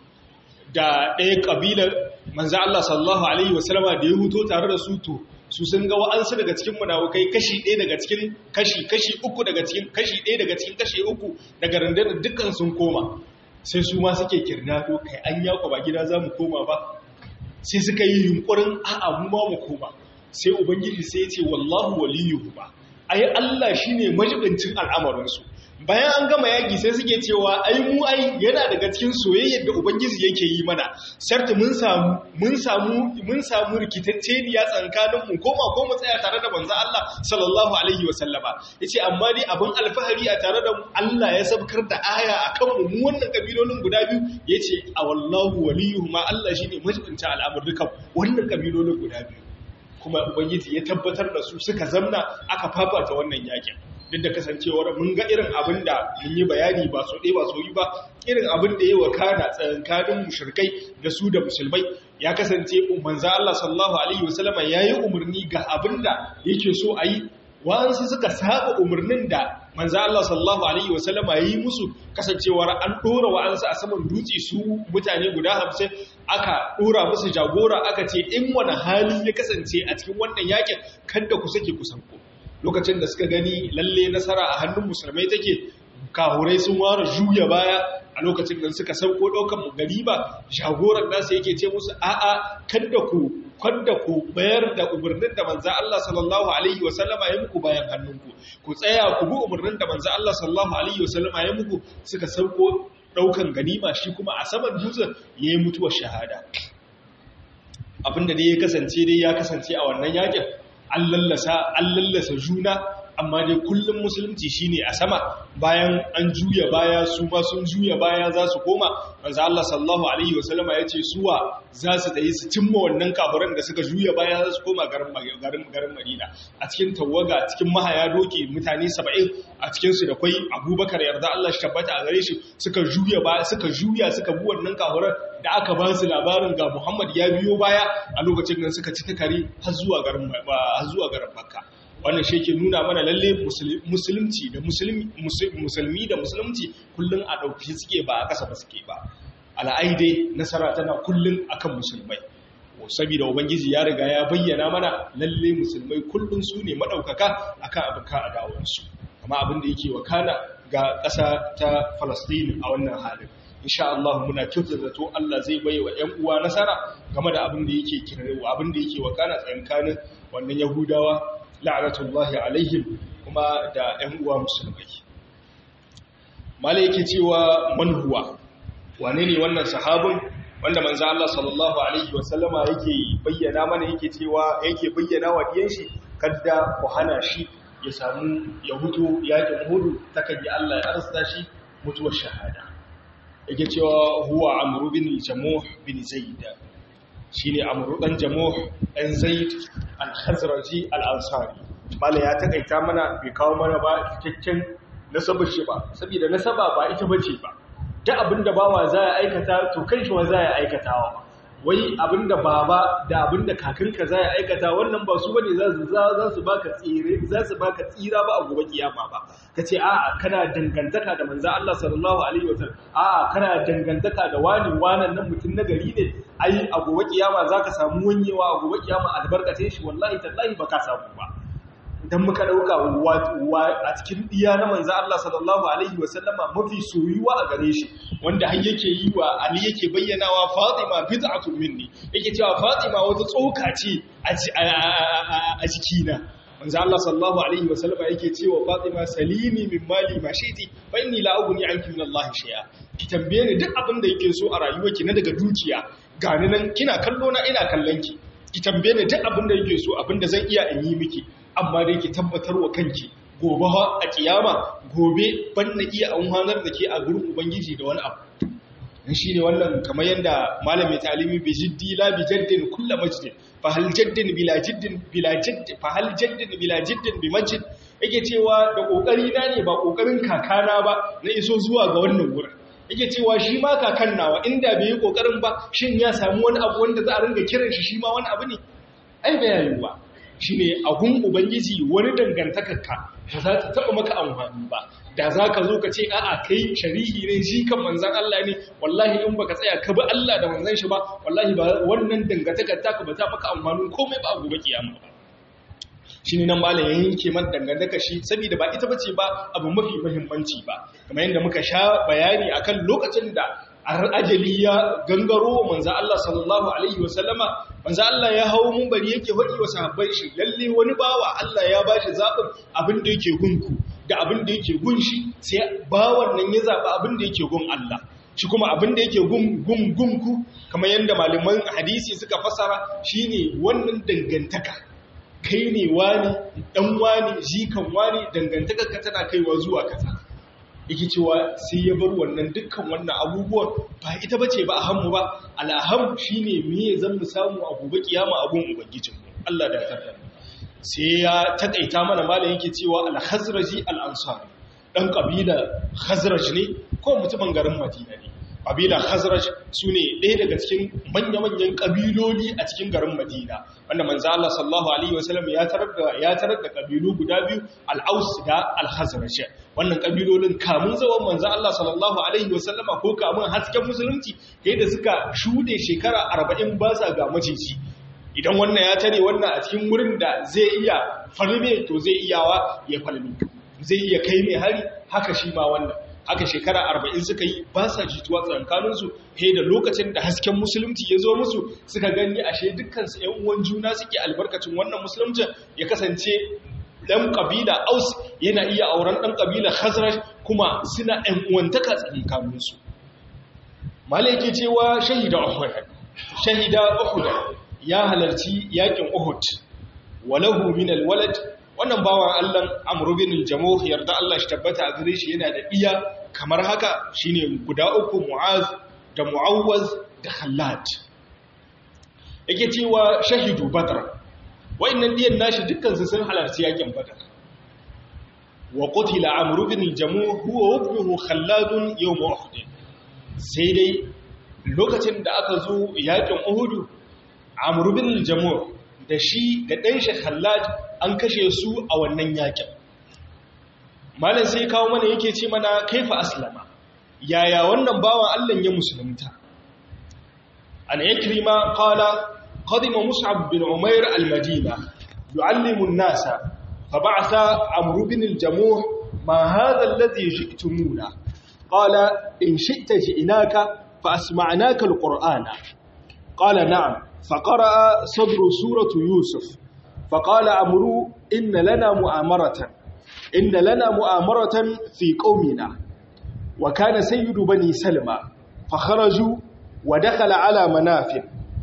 da ɗaya kabilar manzo Allah sallallahu alaihi wasallama da ya huto tare da su to su sun ga wa'ansu daga cikin munafukai kashi ɗaya daga cikin kashi kashi uku daga cikin kashi ɗaya daga cikin kashi uku daga rundunar dukkan sun koma sai su ma suke kirnado kai an yako ba gida za mu koma ba sai suka yi yunkurin a'a mu ma mu koma sai ubangiji sai ya ce wallahu waliyuhu ba ai Allah shine majibincin al'amarinsu bayan an gama yaki sai suke cewa ai mu ai yana daga cikin soyayyar da ubangiji yake yi mana sarti mun samu mun samu mun samu rikitacce ne ya tsankanin mu koma ko mu tsaya tare da manzo Allah sallallahu alaihi wasallama yace amma dai abin alfahari a tare da mu Allah ya sabkar da aya akan mu mu wannan kabilolin guda biyu yace a wallahu waliyuhu ma Allah shine majibinta al'amuran wannan kabilolin guda biyu kuma ubangiji ya tabbatar da su suka zamna aka fafata wannan yakin duk da kasancewar mun ga irin abin da mun yi bayani ba so ɗaya ba so yi ba irin abin da ya wakana tsakankanin mushrikai da su da musulmai ya kasance manzo Allah sallallahu alaihi wasallama yayi umarni ga abin da yake so a yi wa'ansu suka saba umarnin da manzo Allah sallallahu alaihi wasallama yayi musu kasancewar an dora wa'ansu a saman dutse su mutane guda hamsin aka dora musu jagora aka ce in wani hali ya kasance a cikin wannan yakin kada ku sake ku sanko lokacin da suka gani lalle nasara a hannun musulmai take kahurai sun ware juya baya a lokacin da suka sauko daukan gariba jagoran nasu yake ce musu a'a kada ku kada ku bayar da umarnin da manzo Allah sallallahu alaihi wasallama ya muku bayan hannunku ku tsaya ku bi umarnin da manzo Allah sallallahu alaihi wasallama ya muku suka sauko daukan ganima shi kuma a saman dutsen yayi mutuwar shahada abinda dai ya kasance dai ya kasance a wannan yakin an lallasa an lallasa juna amma dai kullum musulunci shine a sama bayan an juya baya su ba sun juya baya za su koma manzo Allah sallallahu alaihi wasallama yace suwa za su tayi su cimma wannan kafiran da suka juya baya za su koma garin garin garin Madina a cikin tawaga cikin mahaya doki mutane saba'in a cikin su da kai Abubakar yarda Allah shi tabbata a gare shi suka juya baya suka juya suka bi wannan kafiran da aka ba su labarin ga Muhammad ya biyo baya a lokacin nan suka ci takari har zuwa garin har zuwa garin Makka wannan shi ke nuna mana lalle musulunci da musulmi da musulunci kullum a ɗauki suke ba a ƙasa ba suke ba al'aidai nasara tana kullum akan musulmai saboda ubangiji ya riga ya bayyana mana lalle musulmai kullum su ne maɗaukaka akan abin ka a dawarsu amma abin da yake wakana ga ƙasa ta Falastin a wannan halin insha Allah muna kyautata zato Allah zai bai wa ƴan uwa nasara game da abin da yake kirewa abin da yake wakana tsakanin wannan Yahudawa la'anatullahi alaihim kuma da ƴan uwa musulmai mala yake cewa man huwa wane ne wannan sahabin wanda manzo Allah sallallahu alaihi wasallama yake bayyana mana yake cewa yake bayyana wa diyan shi kada ku hana shi ya samu ya hutu yakin hudu takan yi Allah ya arsa shi mutuwar shahada yake cewa huwa amru bin jamuh bin zaid shine amru dan jamuh dan zaid al-khazraji al-ansari mala ya takaita mana bai kawo mana ba cikakken nasabar shi ba saboda nasaba ba ita bace ba da abinda bawa za ya aikata to kanshi wa za ya aikatawa wai abinda baba da abinda kakanka za ya aikata wannan ba su bane za su za su baka tsire za su baka tsira ba a gobe kiyama ba kace a'a kana dangantaka da manzo Allah sallallahu alaihi wasallam a'a kana dangantaka da wani wannan nan mutun nagari ne ai a gobe kiyama zaka samu wanyewa a gobe kiyama albarkace shi wallahi tallahi baka samu ba idan muka dauka a cikin diya na manzo Allah sallallahu alaihi wasallama mafi soyuwa a gare shi wanda har yake yi wa Ali yake bayyanawa Fatima bid'atun minni yake cewa Fatima wata tsoka ce a jikina manzo Allah sallallahu alaihi wasallama yake cewa Fatima salimi min mali ma shiti fa inni la aghni anki min Allah shay'a ki tambaye ni duk abin da yake so a rayuwarki na daga dukiya gani nan kina kallo na ina kallon ki ki tambaye ni duk abin da yake so abin da zan iya in yi miki amma dai ki tabbatar wa kanki gobe a kiyama gobe ban na iya amfanar da ke a gurin ubangiji da wani abu dan shine wannan kamar yanda malami talimi bi jiddi la bi jaddin kullu majdin fa hal jaddin bila jiddin bila jadd fa hal jaddin bila jiddin bi masjid yake cewa da kokari na ne ba kokarin kakana ba na iso zuwa ga wannan gurin yake cewa shi ma kakan nawa inda bai yi kokarin ba shin ya samu wani abu wanda za a ringa kiran shi shi ma wani abu ne ai bayani ba shine agun ubangiji wani dangantakarka ba za ta taba maka amfani ba da za ka zo ka ce a'a kai shari'i ne shi kan manzan Allah ne wallahi in baka tsaya ka bi Allah da manzan shi ba wallahi ba wannan dangantakar taka ba ta maka amfani komai ba a gobe kiyama ba shine nan malam ya yanke man dangantaka shi saboda ba ita bace ba abu mafi muhimmanci ba kamar yadda muka sha bayani akan lokacin da ajali ya gangaro manzo Allah sallallahu alaihi wasallama manzo Allah ya hawo munbari yake hodi wa sahabbai shi lalle wani bawa Allah ya bashi zabin abin da yake gunku da abin da yake gun shi sai bawan nan ya zaba abin da yake gun Allah shi kuma abin da yake gun gun gunku kamar yadda malaman hadisi suka fasara shine wannan dangantaka kai ne wani dan wani jikan wani dangantaka ka tana kaiwa zuwa kaza yake cewa sai ya bar wannan dukkan wannan abubuwan ba ita bace ba ahammu ba al'aham shine me zan mu samu a gobe kiyama abun ubangijin mu Allah da tarda sai ya takaita mana malam yake cewa al-khazraji al-ansari dan kabila khazraj ne ko mutumin garin Madina ne kabila khazraj sune ɗaya daga cikin manya-manyan kabiloli a cikin garin Madina wanda manzo Allah sallallahu alaihi wasallam ya tarar da ya tarar da kabilu guda biyu al-aus da al-khazraj wannan kabilolin kamun zaman manzo Allah sallallahu alaihi wasallama ko kamun hasken musulunci kai da suka shude shekara arba'in ba sa ga maciji idan wannan ya tare wannan a cikin wurin da zai iya falme to zai iyawa ya falme zai iya kai mai hari haka shi ma wannan haka shekara arba'in suka yi ba sa jituwa tsakaninsu he da lokacin da hasken musulunci ya zo musu suka gani ashe dukkansu ‘yan uwan juna suke albarkacin wannan musulunci ya kasance ɗan ƙabila aus yana iya auren ɗan ƙabila khazraj kuma suna ‘yan uwantaka tsakaninsu malai ke cewa shahida uhud shahida uhud ya halarci yakin uhud walahu min alwalad wannan bawan Allah Amr bin al-Jamuh yarda Allah shi tabbata a gare shi yana da iya kamar haka shine guda uku Mu'az da Mu'awwaz da Khallad yake cewa shahidu Badr wayannan diyan nashi dukkan su sun halarci yakin Badr wa qutila Amr bin al-Jamuh huwa ibnuhu Khallad yawm Uhud sai dai lokacin da aka zo yakin Uhud Amr bin al-Jamuh da shi da ɗan shi Khallad an kashe su a wannan yakin. Malam sai kawo mana yake ce mana kaifa aslama. Yaya wannan bawan Allah ya musulunta? An Ikrima qala qadima Mus'ab bin Umair al-Madina yu'allimu an-nasa fa ba'atha Amr bin al-Jamuh ma hadha alladhi ji'tumuna qala in shi'ta ji'naka fa asma'naka al-Qur'ana qala na'am فقرأ صدر سورة يوسف فقال عمرو إن لنا مؤامرة إن لنا مؤامرة في قومنا وكان سيد بني سلمى فخرجوا ودخل على مناف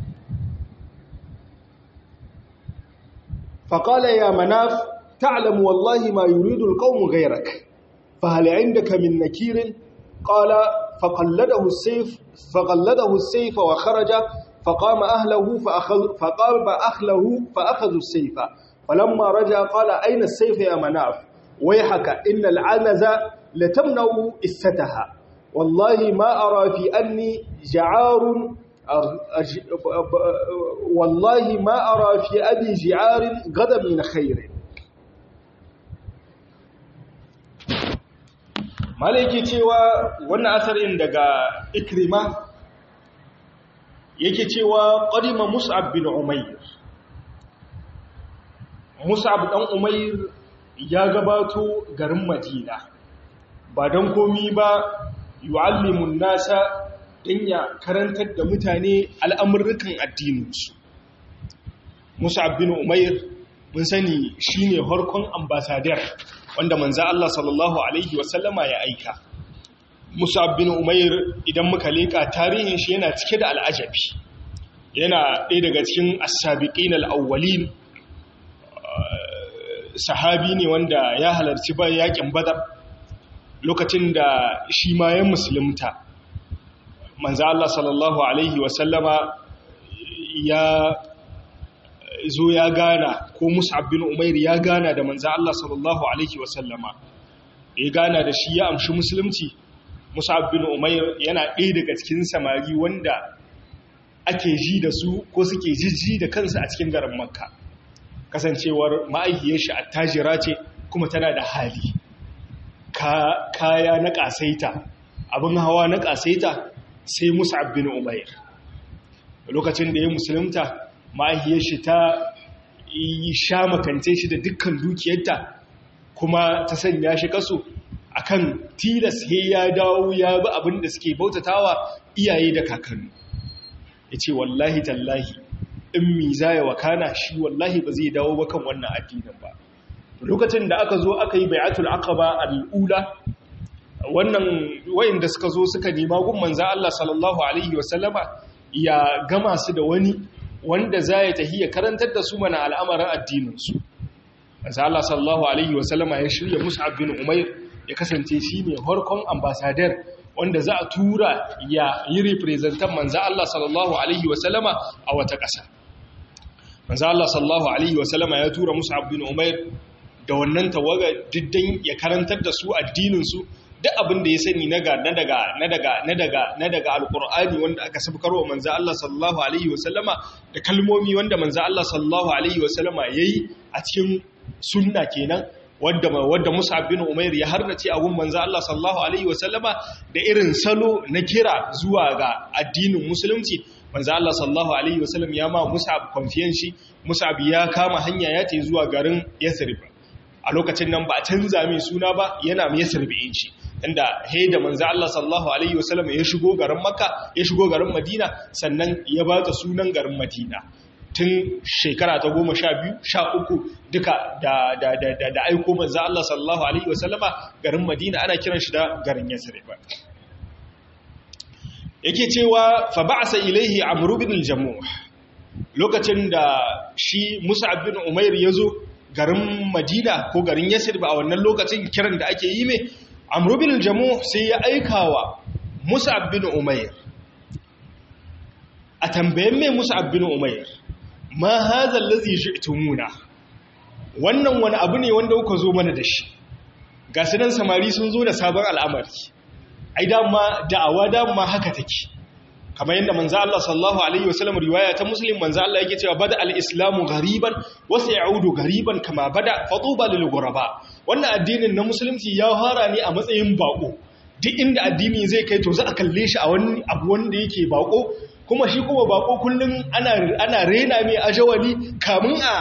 فقال يا مناف تعلم والله ما يريد القوم غيرك فهل عندك من نكير قال فقلده السيف فقلده السيف وخرج فقام أهله فأخذ فقام أهله فأخذوا السيف فلما رجع قال أين السيف يا مناف ويحك إن العنز لتمنع إستها والله ما أرى في أني جعار والله ما أرى في أبي جعار غدا من خير مالكي تيوا وانا أثر عندك إكرمة yake cewa qadima Mus'ab bin Umair Mus'ab dan Umair ya gabato garin Madina ba dan komi ba yu'allimun nasa dan ya karantar da mutane al'amurukan addininsu Mus'ab bin Umair mun sani shine harkon ambassador wanda manzo Allah sallallahu alaihi wasallama ya aika Mus'ab bin Umair idan muka leka tarihin shi yana cike da al'ajabi yana ɗaya daga cikin as-sabiqin al-awwalin sahabi ne wanda ya halarci ba yakin Badar lokacin da shi ma ya musulunta manzo Allah sallallahu alaihi wa sallama ya zo ya gana ko Mus'ab bin Umair ya gana da manzo Allah sallallahu alaihi wa sallama ya gana da shi ya amshi musulunci Mus'ab bin Umair yana ɗaya daga cikin samari wanda ake ji da su ko suke jijji da kansu a cikin garin Makka kasancewar ma'aihiyar shi attajira ce kuma tana da hali kaya na kasaita abin hawa na kasaita sai Mus'ab bin Umair lokacin da ya musulunta ma'aihiyar shi ta yi sha makance shi da dukkan dukiyarta kuma ta sanya shi kaso akan tilas ya dawo ya bi abin da suke bautatawa iyaye da kakanni yace wallahi tallahi in miza ya wakana shi wallahi ba zai dawo ba kan wannan addinin ba lokacin da aka zo aka yi bai'atul aqaba al-ula wannan wayanda suka zo suka nema gun manzo Allah sallallahu alaihi wasallama ya gama su da wani wanda zai tahi ya karantar da su mana al'amarin addinin su manzo Allah sallallahu alaihi wasallama ya shirya Mus'ab bin Umair ya kasance shine farkon ambassador wanda za a tura ya yi representant manzo Allah sallallahu alaihi wasallama a wata ƙasa manzo Allah sallallahu alaihi wasallama ya tura Mus'ab bin Umair da wannan tawaga diddan ya karantar da su addinin su duk abin da ya sani na daga na daga na daga na daga alqur'ani wanda aka sabkarwa manzo Allah sallallahu alaihi wasallama da kalmomi wanda manzo Allah sallallahu alaihi wasallama yayi a cikin sunna kenan wadda wadda Mus'ab bin Umair ya harnace a gun manzo Allah sallallahu alaihi wasallama da irin salo na kira zuwa ga addinin musulunci manzo Allah sallallahu alaihi wasallam ya ma Mus'ab confiance Mus'ab ya kama hanya ya tafi zuwa garin Yathrib a lokacin nan ba a canza mai suna ba yana mai Yathrib shi inda he da manzo Allah sallallahu alaihi wasallam ya shigo garin Makka ya shigo garin Madina sannan ya bata sunan garin Madina tun shekara ta goma sha biyu sha uku duka da da da da, da aiko manzo Allah sallallahu alaihi wasallama garin Madina ana kiran shi da garin Yathrib yake cewa fa ba'sa ilaihi Amr ibn al-Jamuh lokacin da shi Mus'ab bin Umair yazo garin Madina ko garin Yathrib a wannan lokacin kiran da ake yi mai Amr bin al-Jamuh sai ya aikawa Mus'ab bin Umair a tambayen mai Mus'ab bin Umair ma hadha allazi ji'tumuna wannan wani abu ne wanda kuka zo mana da shi ga sunan samari sun zo da sabon al'amari ai dama da'awa dama haka take kamar yadda manzo Allah sallallahu alaihi wasallam riwaya ta Muslim manzo Allah yake cewa bada al-islamu ghariban wa sayaudu ghariban kama bada fatuba lil ghuraba wannan addinin na musulunci ya fara ne a matsayin bako duk inda addini zai kai to za a kalle shi a wani abu wanda yake bako kuma shi kuma bako kullun ana ana rena mai ajawali kamun a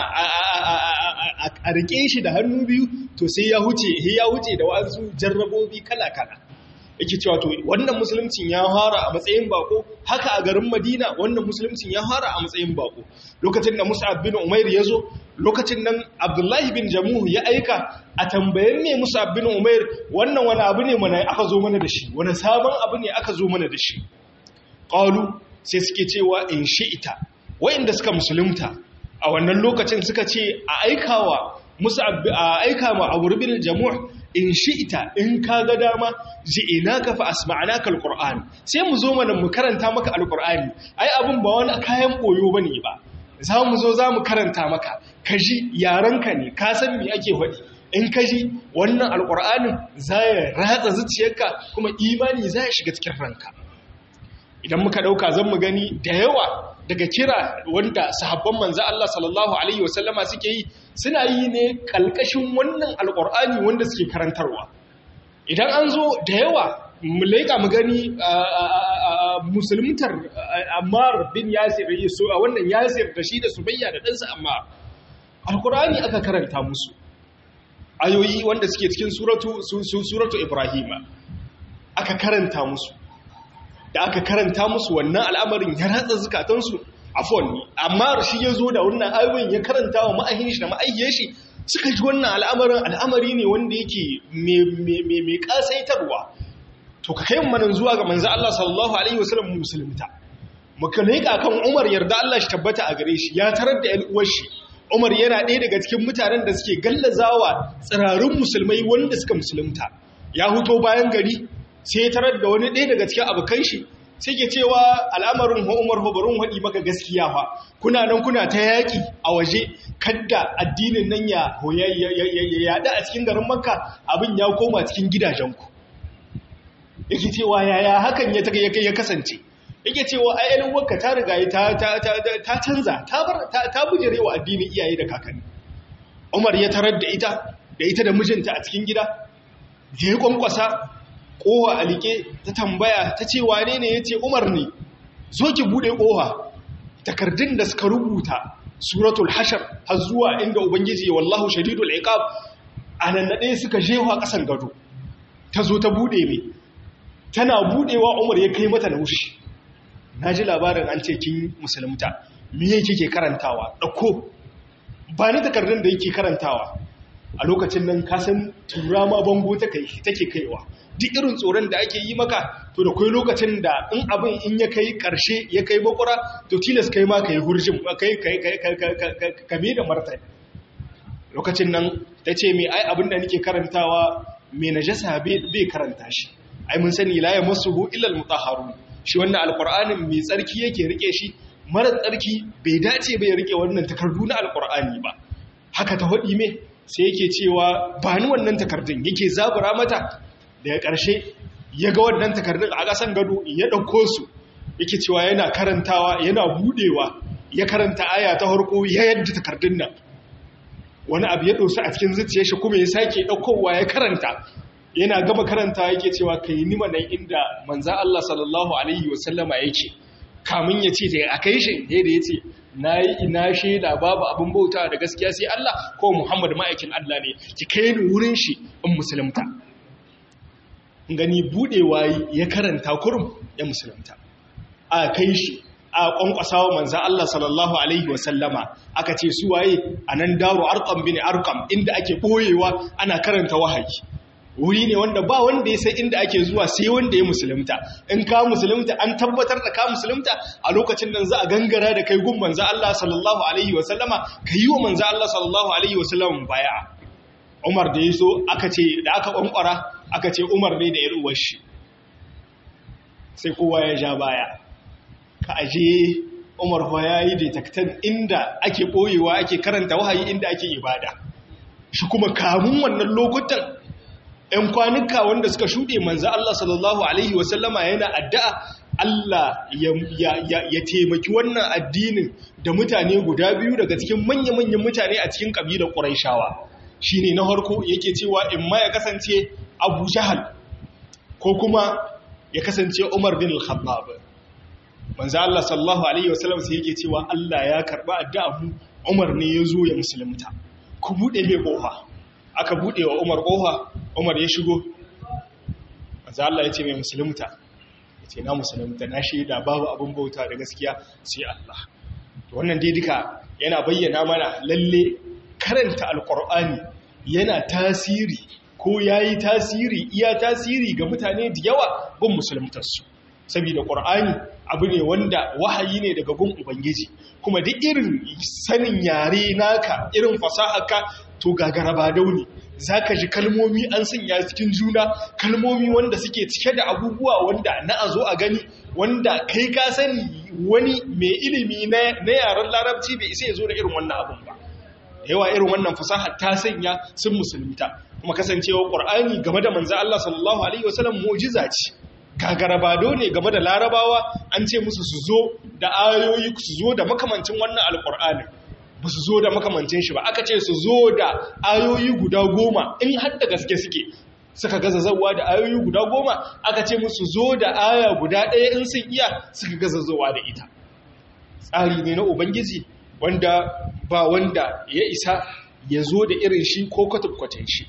a rike shi da hannu biyu to sai ya huce ya huce da wasu jarrabobi kala kala yake cewa to wannan musuluncin ya fara a matsayin bako haka a garin Madina wannan musuluncin ya fara a matsayin bako lokacin da Mus'ab bin Umair yazo lokacin nan Abdullahi bin Jamuh ya aika a tambayen me Mus'ab bin Umair wannan wani abu ne mana aka zo mana da shi wani sabon abu ne aka zo mana da shi qalu sai suke cewa in shi'ita wayanda suka musulunta a wannan lokacin suka ce a aikawa Mus'ab a aika ma Abu bin Jamuh in shi'ita in ka ga dama ji'inaka fa asma'naka alquran sai mu zo mana mu karanta maka alqurani ai abun ba wani kayan boyo bane ba za mu zo za mu karanta maka kaji yaranka ne ka san me ake faɗi in kaji wannan alqur'anin zai ratsa zuciyarka kuma imani zai shiga cikin ranka idan muka dauka zan mu gani da yawa daga kira wanda sahabban manzo Allah sallallahu alaihi wasallama suke yi suna yi ne kalkashin wannan alqur'ani wanda suke karantarwa idan an zo da yawa mu leka mu gani musulmantar Ammar bin Yasir so wannan Yasir da shi da Subayya da ɗansa Ammar alqur'ani aka karanta musu ayoyi wanda suke cikin suratu suratu Ibrahim aka karanta musu da aka karanta musu wannan al'amarin ya ratsa zukatansu afon amma shi ya zo da wannan ayoyin ya karanta wa ma'ahin shi da ma'ayyar shi suka ji wannan al'amarin al'amari ne wanda yake mai kasaitarwa to ka kai manan zuwa ga manzo Allah sallallahu alaihi wasallam musulunta muka leka kan Umar yarda Allah shi tabbata a gare shi ya tarar da ƴan uwar shi Umar yana ɗaya daga cikin mutanen da suke gallazawa tsirarun musulmai wanda suka musulunta ya huto bayan gari sai ya tarar da wani ɗaya daga cikin abokan shi sai ke cewa al'amarin Umar barin haɗi maka gaskiya fa kuna nan kuna ta yaƙi a waje kadda addinin nan ya yaɗa a cikin garin Makka abin ya koma cikin gidajenku yake cewa yaya hakan ya kasance yake cewa ai ƴan uwarka ta riga ta ta ta canza ta bar ta ta bujirewa addinin iyaye da kakanni. Umar ya tarar da ita da ita da mijinta a cikin gida da ya kwankwasa kowa a like ta tambaya ta ce wane ne yace Umar ne zo ki bude kowa. Takardun da suka rubuta suratul hashar har zuwa inda ubangiji wallahu shadidul iqab anan nade suka jewa kasan gado ta zo ta bude me tana budewa Umar ya kai mata naushi naji labarin an ce kin musulunta me yake kike karantawa dauko ba ni takardun da yake karantawa a lokacin nan ka san turama bango take take kaiwa duk irin tsoron da ake yi maka to da kai lokacin da in abin in ya kai karshe ya kai makura to tilas kai ma kai hurjin kai kai kai kame da martani lokacin nan tace me ai abin da nake karantawa me najasa bai karanta shi ai mun sani la yamassuhu illa almutahharun shi wannan alqur'anin mai tsarki yake rike shi mara tsarki bai dace bai rike wannan takardu na alqur'ani ba haka ta hodi me sai yake cewa ba ni wannan takardun yake zabura mata daga ƙarshe ya ga wannan takardun a ƙasan gado ya ɗauko su yake cewa yana karantawa yana buɗewa ya karanta aya ta harko ya yadda takardun nan wani abu ya ɗosa a cikin zuciyar shi kuma ya sake ɗaukowa ya karanta yana gama karanta yake cewa kai ni mana inda manzo Allah sallallahu alaihi wasallama yake kamun ya ce a kai shi da ya ce na yi ina shaida babu abin bauta da gaskiya sai Allah ko Muhammad ma'aikin Allah ne ki kai ni wurin shi in musulunta gani budewa ya karanta kurum ya musulunta a kai shi a kwankwasawa manzan Allah sallallahu alaihi wasallama aka ce su waye a nan daru arqam bin arqam inda ake boyewa ana karanta wahayi wuri ne wanda ba wanda ya san inda ake zuwa sai wanda ya musulunta in ka musulunta an tabbatar da ka musulunta a lokacin nan za a gangara da kai gun manzan Allah sallallahu alaihi wasallama ka yi wa manzan Allah sallallahu alaihi wasallama baya Umar da ya so aka ce da aka kwankwara aka ce Umar ne da yar uwar shi sai kowa ya ja baya ka aje Umar fa yayi detectan inda ake boyewa ake karanta wahayi inda ake ibada shi kuma kamun wannan lokutan ɗan kwanuka wanda suka shuɗe manzo Allah sallallahu alaihi wasallama yana addu'a Allah ya taimaki wannan addinin da mutane guda biyu daga cikin manya-manyan mutane a cikin kabilar Qurayshawa shine na harko yake cewa in ma ya kasance Abu Jahal ko kuma ya kasance Umar bin al-Khattab manzo Allah sallallahu alaihi wasallam sai yake cewa Allah ya karba addu'a mu Umar ne yazo ya musulunta ku bude mai kofa aka bude wa Umar kofa Umar ya shigo manzo Allah ya ce mai musulunta yace na musulunta na shaida babu abun bauta da gaskiya sai Allah to wannan dai duka yana bayyana mana lalle karanta alqur'ani yana tasiri ko yayi tasiri iya tasiri ga mutane da yawa gun musuluntarsu saboda qur'ani abu ne wanda wahayi ne daga gun ubangiji kuma duk irin sanin yare naka irin fasahaka to gagara ba dauni zaka ji kalmomi an sanya cikin juna kalmomi wanda suke cike da abubuwa wanda na azo a gani wanda kai ka sani wani mai ilimi na yaren larabci bai isa ya zo da irin wannan abun ba yawa irin wannan fasaha ta sanya sun musulunta kuma kasancewa qur'ani game da manzo Allah sallallahu alaihi wasallam mu'jiza ce gagarabado ne game da larabawa an ce musu su zo da ayoyi su zo da makamancin wannan alqur'ani ba su zo da makamancin shi ba aka ce su zo da ayoyi guda goma in har da gaske suke suka gaza zawa da ayoyi guda goma aka ce musu zo da aya guda ɗaya in sun iya suka gaza zawa da ita tsari ne na ubangiji wanda ba wanda ya isa ya zo da irin shi ko kwatankwatan shi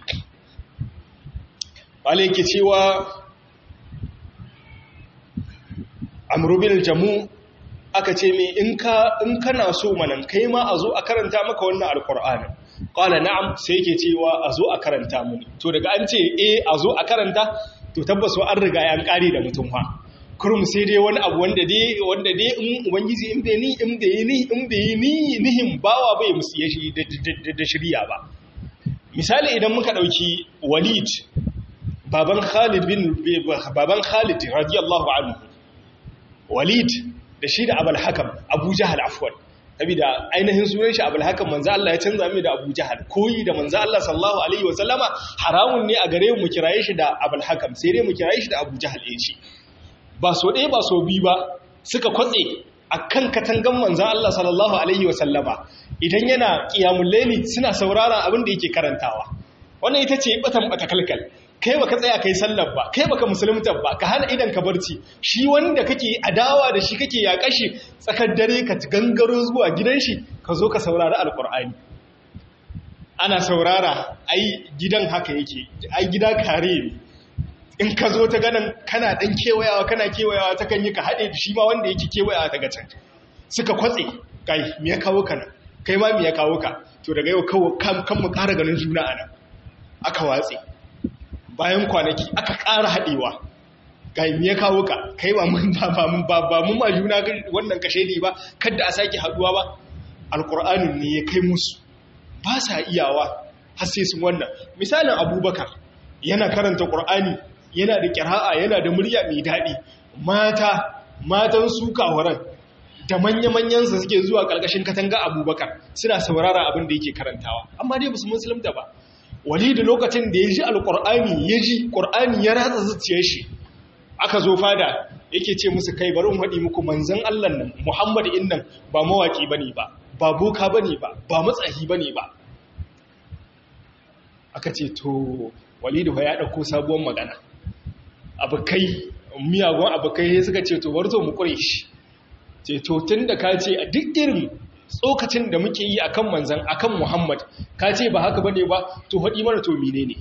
wale yake cewa amrubin jamu aka ce mai in kana so manan kai ma a zo a karanta maka wannan alkur'anin ƙwala na'am sai yake cewa a zo a karanta muni to daga an ce e a zo a karanta to tabbas an riga ya ƙari da mutum ha kurum sai dai wani abu wanda dai wanda dai in ubangiji in bai ni in bai ni in bai ni nihin bawa bai musu yashi da shirya ba misali idan muka dauki Walid baban Khalid bin baban Khalid radiyallahu anhu Walid da shi da Abul Hakam Abu Jahal afwan saboda ainihin sunan shi Abul Hakam manzo Allah ya canza mai da Abu Jahal koyi da manzo Allah sallallahu alaihi wasallama haramun ne a gare mu kiraye shi da Abul Hakam sai dai mu kiraye shi da Abu Jahal eh shi ba so ɗaya ba so biyu ba suka kwatse akan katangan manzon Allah sallallahu alaihi wasallama idan yana qiyamul layli suna saurara abin da yake karantawa. Wannan ita ce batan bata kalkal. Kai baka tsaya kai sallar ba, kai baka musulunta ba, ka hana idan ka barci. Shi wanda kake adawa da shi kake yaƙa shi tsakar dare ka gangaro zuwa gidan shi ka zo ka saurari alqur'ani. Ana saurara ai gidan haka yake, ai gida kare ne. In ka zo ta ganin kana ɗan kewayawa kana kewayawa ta kan yi ka haɗe da shi ma wanda yake kewayawa ta gacan suka kwatse kai me ya kawo ka nan kai ma me ya kawo ka to daga yau kawo kan mu ƙara ganin juna a nan aka watse bayan kwanaki aka ƙara haɗewa kai me ya kawo ka kai ba mun ba mun ba ba mun ma juna wannan kashe ne ba kada a sake haɗuwa ba alƙur'anin ne ya kai musu ba sa iyawa har sai sun wannan misalin Abubakar yana karanta Qur'ani yana da ƙira'a yana da murya mai daɗi mata matan su kawaran da manya-manyansa suke zuwa ƙarƙashin katanga Abubakar suna saurara abin da yake karantawa amma dai musu musulunta ba Walid lokacin da ya ji alƙur'ani ya ji ƙur'ani ya ratsa zuciyar shi aka zo fada yake ce musu kai bari in haɗi muku manzon Allah nan Muhammad innan ba mawaki bane ba ba boka bane ba ba matsahi bane ba aka ce to Walid ya ɗauko sabuwar magana abokai miyagun abokai suka ce to bar zo mu kure shi ce to tun da ka ce a duk irin tsokacin da muke yi akan manzan akan Muhammad ka ce ba haka bane ba to haɗi mana to menene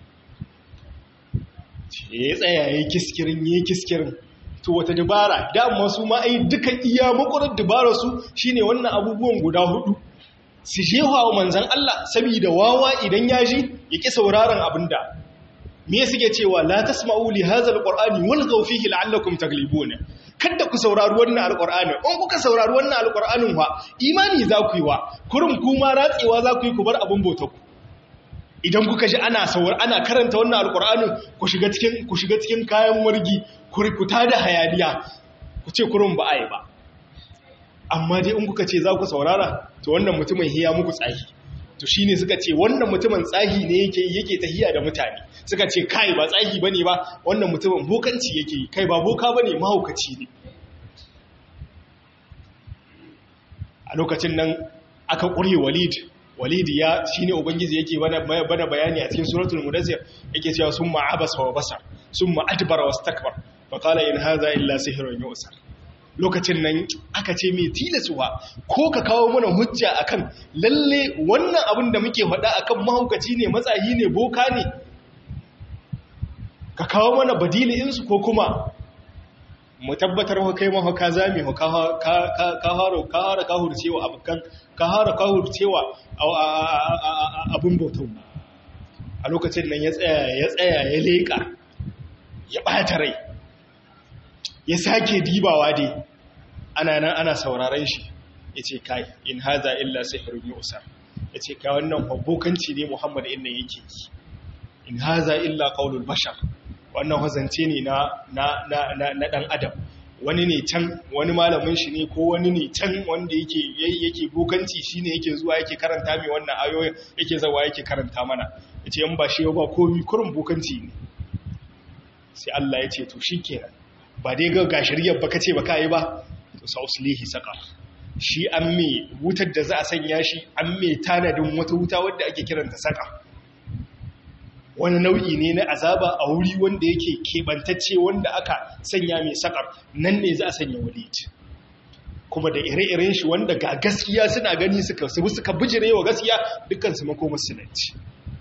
ce ya tsaya yayi kiskirin yayi kiskirin to wata dabara da amma su ma ai dukan iya makurar dabara su shine wannan abubuwan guda hudu su jewa wa manzan Allah saboda wawa idan ya ji ya ki sauraron abinda me suke cewa la tasma'u li hadha alqur'ani walghaw fihi la'allakum taglibun kada ku saurari wannan alqur'ani in kuka saurari wannan alqur'anin wa imani za ku yi wa kurum kuma ratsewa za ku yi ku bar abun bauta ku idan kuka ji ana saurari ana karanta wannan alqur'anin ku shiga cikin ku shiga cikin kayan wargi ku rikuta da hayaniya ku ce kurum ba ai ba amma dai in kuka ce za ku saurara to wannan mutumin hiya muku tsahi to shi ne suka ce wannan mutumin tsahi ne yake yake tahiya da mutane suka ce kai ba tsahi bane ba wannan mutumin bokanci yake kai ba boka bane mahaukaci ne a lokacin nan aka ƙure Walid Walid ya shine ubangiji yake bana bana bayani a cikin suratul mudazzir yake cewa summa abasa wa basar summa adbara wastakbar fa qala in hadha illa sihrun yusar lokacin nan aka ce mai tilasuwa ko ka kawo mana hujja akan lalle wannan abin da muke faɗa akan mahaukaci ne matsayi ne boka ne ka kawo mana badili insu ko kuma mu tabbatar wa kai mahauka zami mu ka haro ka haro ka hurcewa abukan ka haro ka hurcewa abin bautan a lokacin nan ya tsaya ya tsaya ya leka ya ɓata rai ya sake dibawa dai ana nan ana sauraron shi ya ce kai in haza illa sihirun yusa ya ce kai wannan bokanci ne Muhammad inna yake yi in haza illa qaulul bashar wannan hazance ne na na na na dan adam wani ne can wani malamin shi ne ko wani ne can wanda yake yake bokanci shine yake zuwa yake karanta mai wannan ayoyin yake zawa yake karanta mana yace in ba shi ba komai kurun bokanci ne sai Allah ya ce to shikenan ba dai ga gashiriyar ba kace ba kai ba to sauslihi saqar shi an me wutar da za a sanya shi an me tanadin wata wuta wadda ake kiranta saqar wani nau'i ne na azaba a wuri wanda yake kebantacce wanda aka sanya mai saqar nan ne za a sanya Walid kuma da ire-iren shi wanda ga gaskiya suna gani suka suka bijirewa gaskiya dukkan su makomar sunanci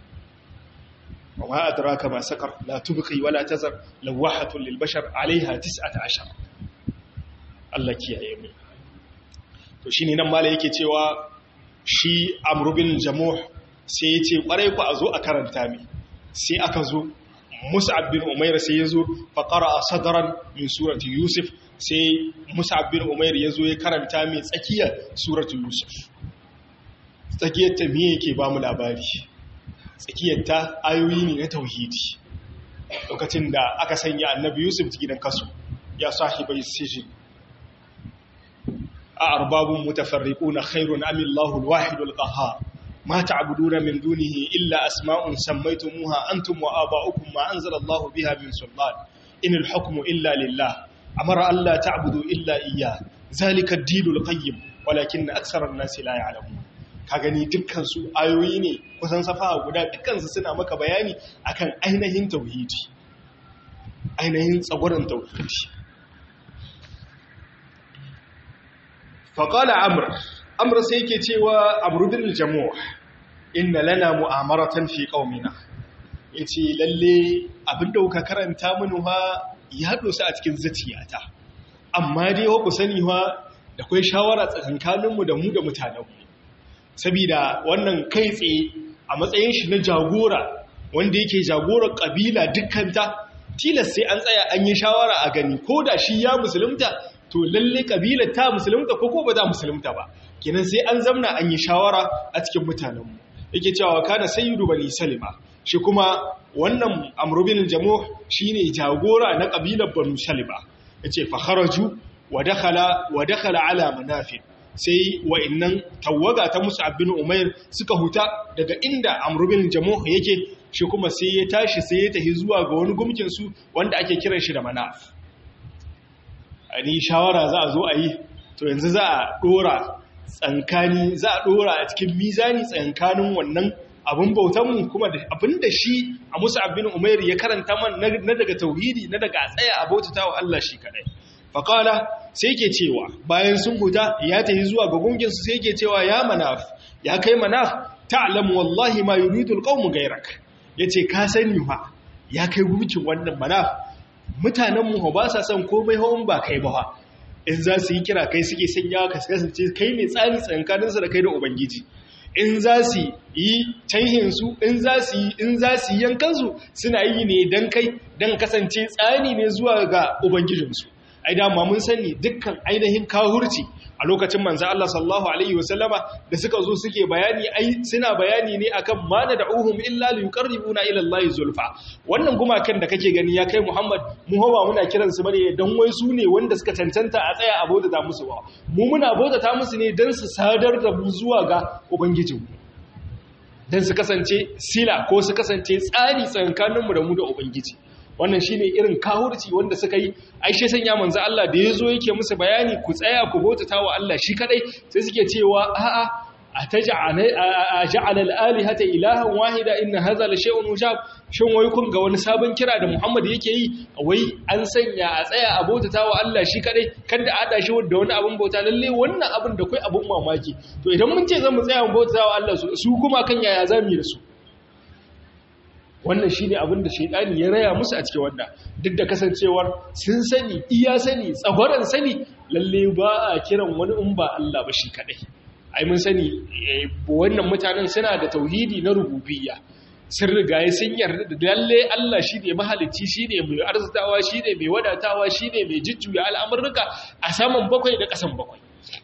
وما أدراك ما سقر لا تبقي ولا تذر لواحة للبشر عليها تسعة عشر الله kiyaye mu to shine nan mala yake cewa shi Amr bin Jamuh sai yace kwarai ku a zo a karanta mi sai aka zo Mus'ab bin Umair sai yazo fa qara'a sadran min surati Yusuf sai Mus'ab bin Umair yazo ya karanta mi tsakiyar surati Yusuf tsakiyar ta me yake ba mu labari tsakiyarta ayoyi ne na tauhidi lokacin da aka sanya annabi Yusuf gidan kaso ya sahibai sijin a arbabun mutafarriquna khairun am Allahu al-wahidul qahhar ma ta'buduna min dunihi illa asma'un sammaytumuha antum wa aba'ukum ma anzala Allahu biha min sultan in al-hukmu illa lillah amara Allah ta'budu illa iyya zalika ad-dinul qayyim walakin aktsara an-nasi la ya'lamun. ka gani dukkan su ayoyi ne kusan safaha guda dukkan su suna maka bayani akan ainihin tauhidi ainihin tsagoran tauhidi. faqala amr amr sai yake cewa amr bin al-jamuh inna lana mu'amaratan fi qaumina yace lalle abinda kuka karanta mun ha ya dosa a cikin zuciyata amma dai ku sani ha da kai shawara tsakankaninmu da mu da mutanenmu saboda wannan kai tsaye a matsayin shi na jagora wanda yake jagorar kabila dukkanta tilas sai an tsaya an yi shawara a gani ko da shi ya musulunta to lalle kabilar ta musulunta ko ko ba za musulunta ba kenan sai an zamna an yi shawara a cikin mutanenmu yake cewa kana sayyidu bani salima shi kuma wannan amr bin jamuh shine jagora na kabilar banu salima yace fa kharaju wa dakhala wa dakhala ala manafi sai wa'annan tawaga ta Mus'ab bin Umair suka huta daga inda Amr bin Jamuh yake shi kuma sai ya tashi sai ya tafi zuwa ga wani gumkin su wanda ake kiran shi da Manaf. Ani shawara za a zo a yi to yanzu za a dora tsankani za a dora a cikin mizani tsankanin wannan abin bautan mu kuma da abinda shi a Mus'ab bin Umair ya karanta man na daga tauhidi na daga tsaya a bautatawa Allah shi kadai. Faƙala sai ke cewa bayan sun huta ya tafi zuwa ga gunginsu sai ke cewa ya manaf ya kai manaf ta'lamu wallahi ma yuridul qawmu gairak yace ka sani fa ya kai gungin wannan manaf mutanen mu ba sa son komai hawan ba kai ba in za su yi kira kai suke sanya ka kasance kai ne tsani tsankanin su da kai da ubangiji in za su yi canhin su in za su yi in za su yankan su suna yi ne dan kai dan kasance tsani ne zuwa ga ubangijinsu ai dama mun sani dukkan ainihin kahurci a lokacin manzo Allah sallallahu alaihi wasallama da suka zo suke bayani ai suna bayani ne akan ma da da'uhum illa li yuqarribuna ila Allah zulfa wannan gumakan da kake gani ya kai Muhammad mu hawa muna kiran su bane dan wai su ne wanda suka cancanta a tsaya a bauta musu ba mu muna bauta musu ne dan su sadar da mu zuwa ga ubangijinmu dan su kasance sila ko su kasance tsari tsakaninmu da mu da ubangiji wannan shine irin kahurci wanda suka yi aishe sanya manzo Allah da yazo yake musu bayani ku tsaya ku bautata wa Allah shi kadai sai suke cewa a'a ataj'ala aj'ala al-alihata ilahan wahida inna hadha la shay'un ujab shin wai kun ga wani sabon kira da Muhammad yake yi wai an sanya a tsaya a bautata wa Allah shi kadai kada a hada shi da wani abun bauta lalle wannan abin da kai abun mamaki to idan mun ce zan mu tsaya mu bautata wa Allah su kuma kan yaya zamu yi da su wannan shi ne abinda shaidani ya raya musu a cikin wanda duk da kasancewar sun sani iya sani tsagwaron sani lalle ba a kiran wani in ba Allah ba shi kadai ai mun sani wannan mutanen suna da tauhidi na rububiyya sun rigaye sun yarda da lalle Allah shi ne mahalicci shi ne mai arzikawa shi ne mai wadatawa shi ne mai jujjuya al'amurruka a saman bakwai da ƙasan bakwai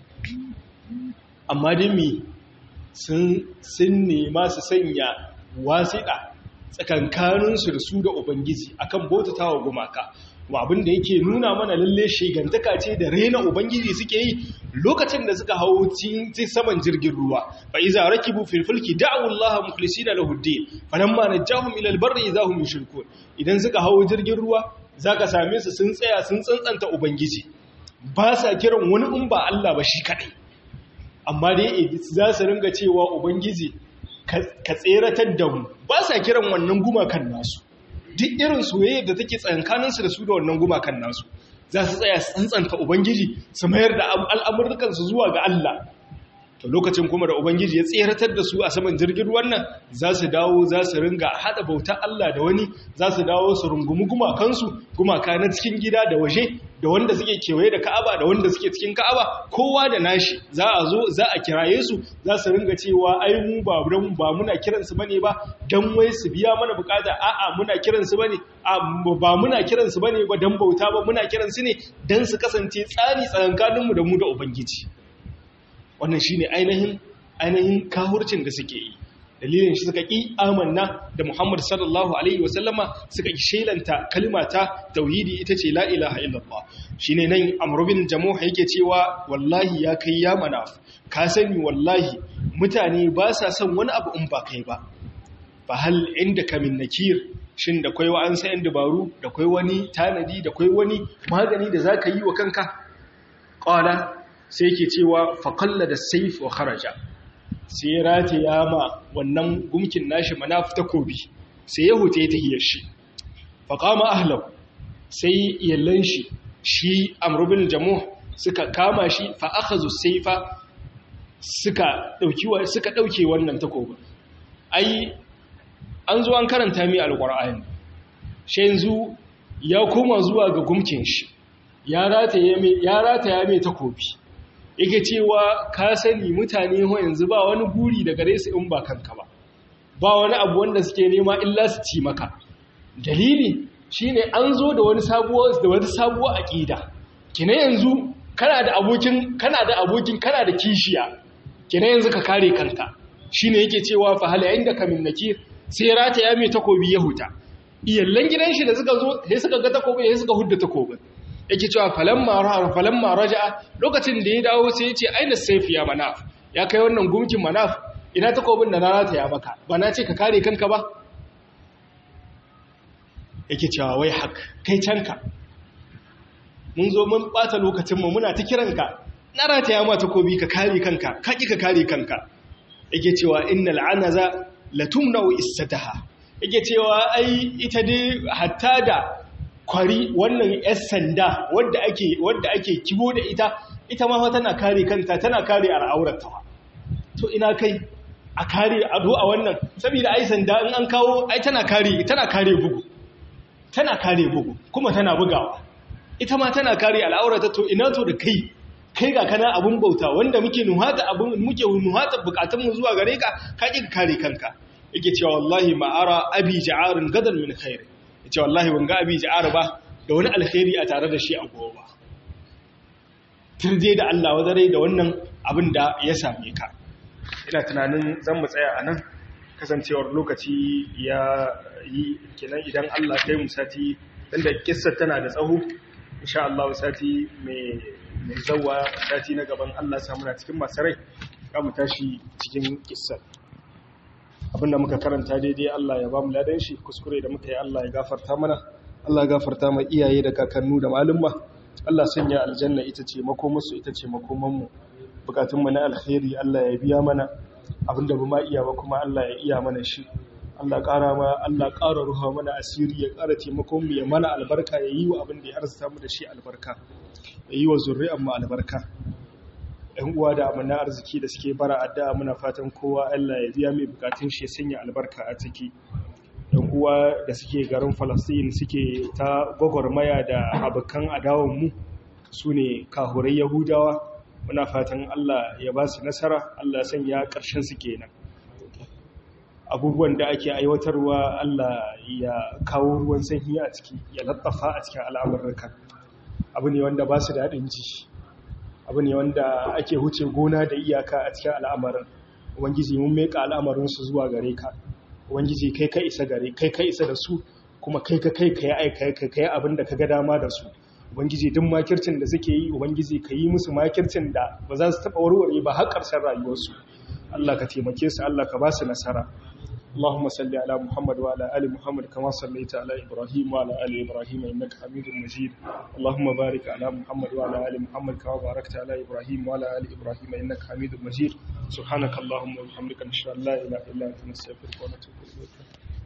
amma dai mi sun nema su sanya wasiɗa tsakankaninsu da su da Ubangiji akan bautatawa gumaka wa abin da yake nuna mana lalle shigantaka ce da rena Ubangiji suke yi lokacin da suka hawo cikin saman jirgin ruwa fa iza rakibu fil fulki da'u Allah mukhlisina lahu ad-din falamma najahum ila al-barri idha hum yushrikun idan suka hawo jirgin ruwa zaka same su sun tsaya sun tsantsanta Ubangiji ba sa kiran wani in ba Allah ba shi kadai amma dai za su ringa cewa Ubangiji ka tseratar da mu ba sa kiran wannan gumakan nasu duk irin soyayya da take tsankaninsu da su da wannan gumakan nasu za su tsaya tsantsanta ubangiji su mayar da al'amurkansu zuwa ga Allah to lokacin kuma da ubangiji ya tseratar da su a saman jirgin ruwan nan za su dawo za su ringa hada bautar Allah da wani za su dawo su rungumi gumakansu gumaka na cikin gida da waje da wanda suke kewaye da Ka'aba da wanda suke cikin Ka'aba kowa da nashi za a zo za a kiraye su za su ringa cewa ai mu ba ba muna kiran su bane ba dan wai su biya mana bukata a'a muna kiran su bane ba muna kiran su bane ba dan bauta ba muna kiran su ne dan su kasance tsari tsakankanin mu da mu da ubangiji wannan shine ainihin ainihin kahurcin da suke yi dalilin shi suka ƙi amanna da Muhammad sallallahu alaihi wasallama suka ƙi shelanta kalma ta tauhidi ita ce la ilaha illallah shine nan Amr bin Jamuh yake cewa wallahi ya kai ya manaf ka sani wallahi mutane ba sa son wani abu in ba kai ba fa hal indaka min nakir shin da kwai wa'an sayan dabaru da kwai wani tanadi da kwai wani magani da zaka yi wa kanka qala sai yake cewa fa qallada sayf wa kharaja sai ya rate ya ma wannan gumkin nashi manaf takobi sai ya hute ta hiyar shi fa qama ahlahu sai yallan shi shi Amr bin Jamuh suka kama shi fa akhazu sayfa suka dauki suka dauke wannan takobin ai an zo an karanta mi alqur'ani shi yanzu ya koma zuwa ga gumkin shi ya rataye mai ya rataya mai takobi yake cewa ka sani mutane ho yanzu ba wani guri da gare su in ba kanka ba ba wani abu wanda suke nema illa su ci maka dalili shine an zo da wani sabuwar da wata sabuwar aqida kina yanzu kana da abokin kana da abokin kana da kishiya kina yanzu ka kare kanka shine yake cewa fa hal inda kamin nakir sai rata ya mai takobi ya huta iyallan gidan shi da suka zo sai suka ga takobi sai suka hudda takobin yake cewa falamma ra'a falamma raja'a lokacin da ya dawo sai ya ce aina sayfi ya manaf ya kai wannan gumkin manaf ina takobin da na rata ya maka ba na ce ka kare kanka ba yake cewa wai hak kai canka mun zo mun bata lokacinmu muna ta kiranka na rata ya ma takobi ka kare kanka ka ki ka kare kanka yake cewa innal anaza latumnau istataha yake cewa ai ita dai hatta da kwari wannan yar sanda wanda ake wanda ake kibo da ita ita ma tana kare kanta tana kare al'aurarta to ina kai a kare ado a wannan saboda ai sanda in an kawo ai tana kare tana kare bugu tana kare bugu kuma tana bugawa ita ma tana kare al'aurata to ina to da kai kai ga kana abun bauta wanda muke nuhata abun muke nuhata bukatun mu zuwa gare ka ka ki kare kanka yake cewa wallahi ma ara abi ja'arun gadan min khair yace wallahi ban ga abi ja'ar ba da wani alkhairi a tare da shi a gobe ba turje da Allah wadare da wannan abin da ya same ka ina tunanin zan mu tsaya anan kasancewar lokaci ya yi kenan idan Allah kai mu sati inda kissa tana da tsaho insha Allah sati mai mai zawa sati na gaban Allah samu na cikin masu rai za mu tashi cikin kissar abinda muka karanta daidai Allah ya ba mu ladan shi kuskure da muka yi Allah ya gafarta mana Allah ya gafarta ma iyaye da kakannu da malumma Allah sanya aljanna ita ce makomarsu ita ce makomanmu bukatunmu na alkhairi Allah ya biya mana abinda ba ma iya ba kuma Allah ya iya mana shi Allah ƙara ma Allah ƙara ruha mana asiri ya ƙara taimakon mu ya mana albarka ya yi wa abin da ya arzuta mu da shi albarka ya yi wa zuri'an mu albarka ɗan uwa da amana arziki da suke bara addu'a muna fatan kowa Allah ya biya mai bukatun shi ya sanya albarka a ciki ɗan uwa da suke garin Falastin suke ta gwagwarmaya da abokan adawan mu sune kahurai Yahudawa muna fatan Allah ya ba su nasara Allah sanya ƙarshen su kenan abubuwan da ake aiwatarwa Allah ya kawo ruwan sanyi a ciki ya lattafa a cikin al'amurka abu ne wanda ba su da daɗin ji abu ne wanda ake huce gona da iyaka a cikin al'amarin ubangiji mun meka al'amarinsu zuwa gare ka ubangiji kai ka isa gare kai ka isa da su kuma kai ka kai ka yi aika ka kai abin da ka ga dama da su ubangiji duk makircin da suke yi ubangiji ka yi musu makircin da ba za su taɓa warware ba har ƙarshen rayuwarsu Allah ka taimake su Allah ka ba su nasara اللهم صل على محمد وعلى آل محمد كما صليت على إبراهيم وعلى آل إبراهيم إنك حميد مجيد اللهم بارك على محمد وعلى آل محمد كما باركت على إبراهيم وعلى آل إبراهيم إنك حميد مجيد سبحانك اللهم وبحمدك نشهد أن لا إله إلا أنت نستغفرك ونتوب إليك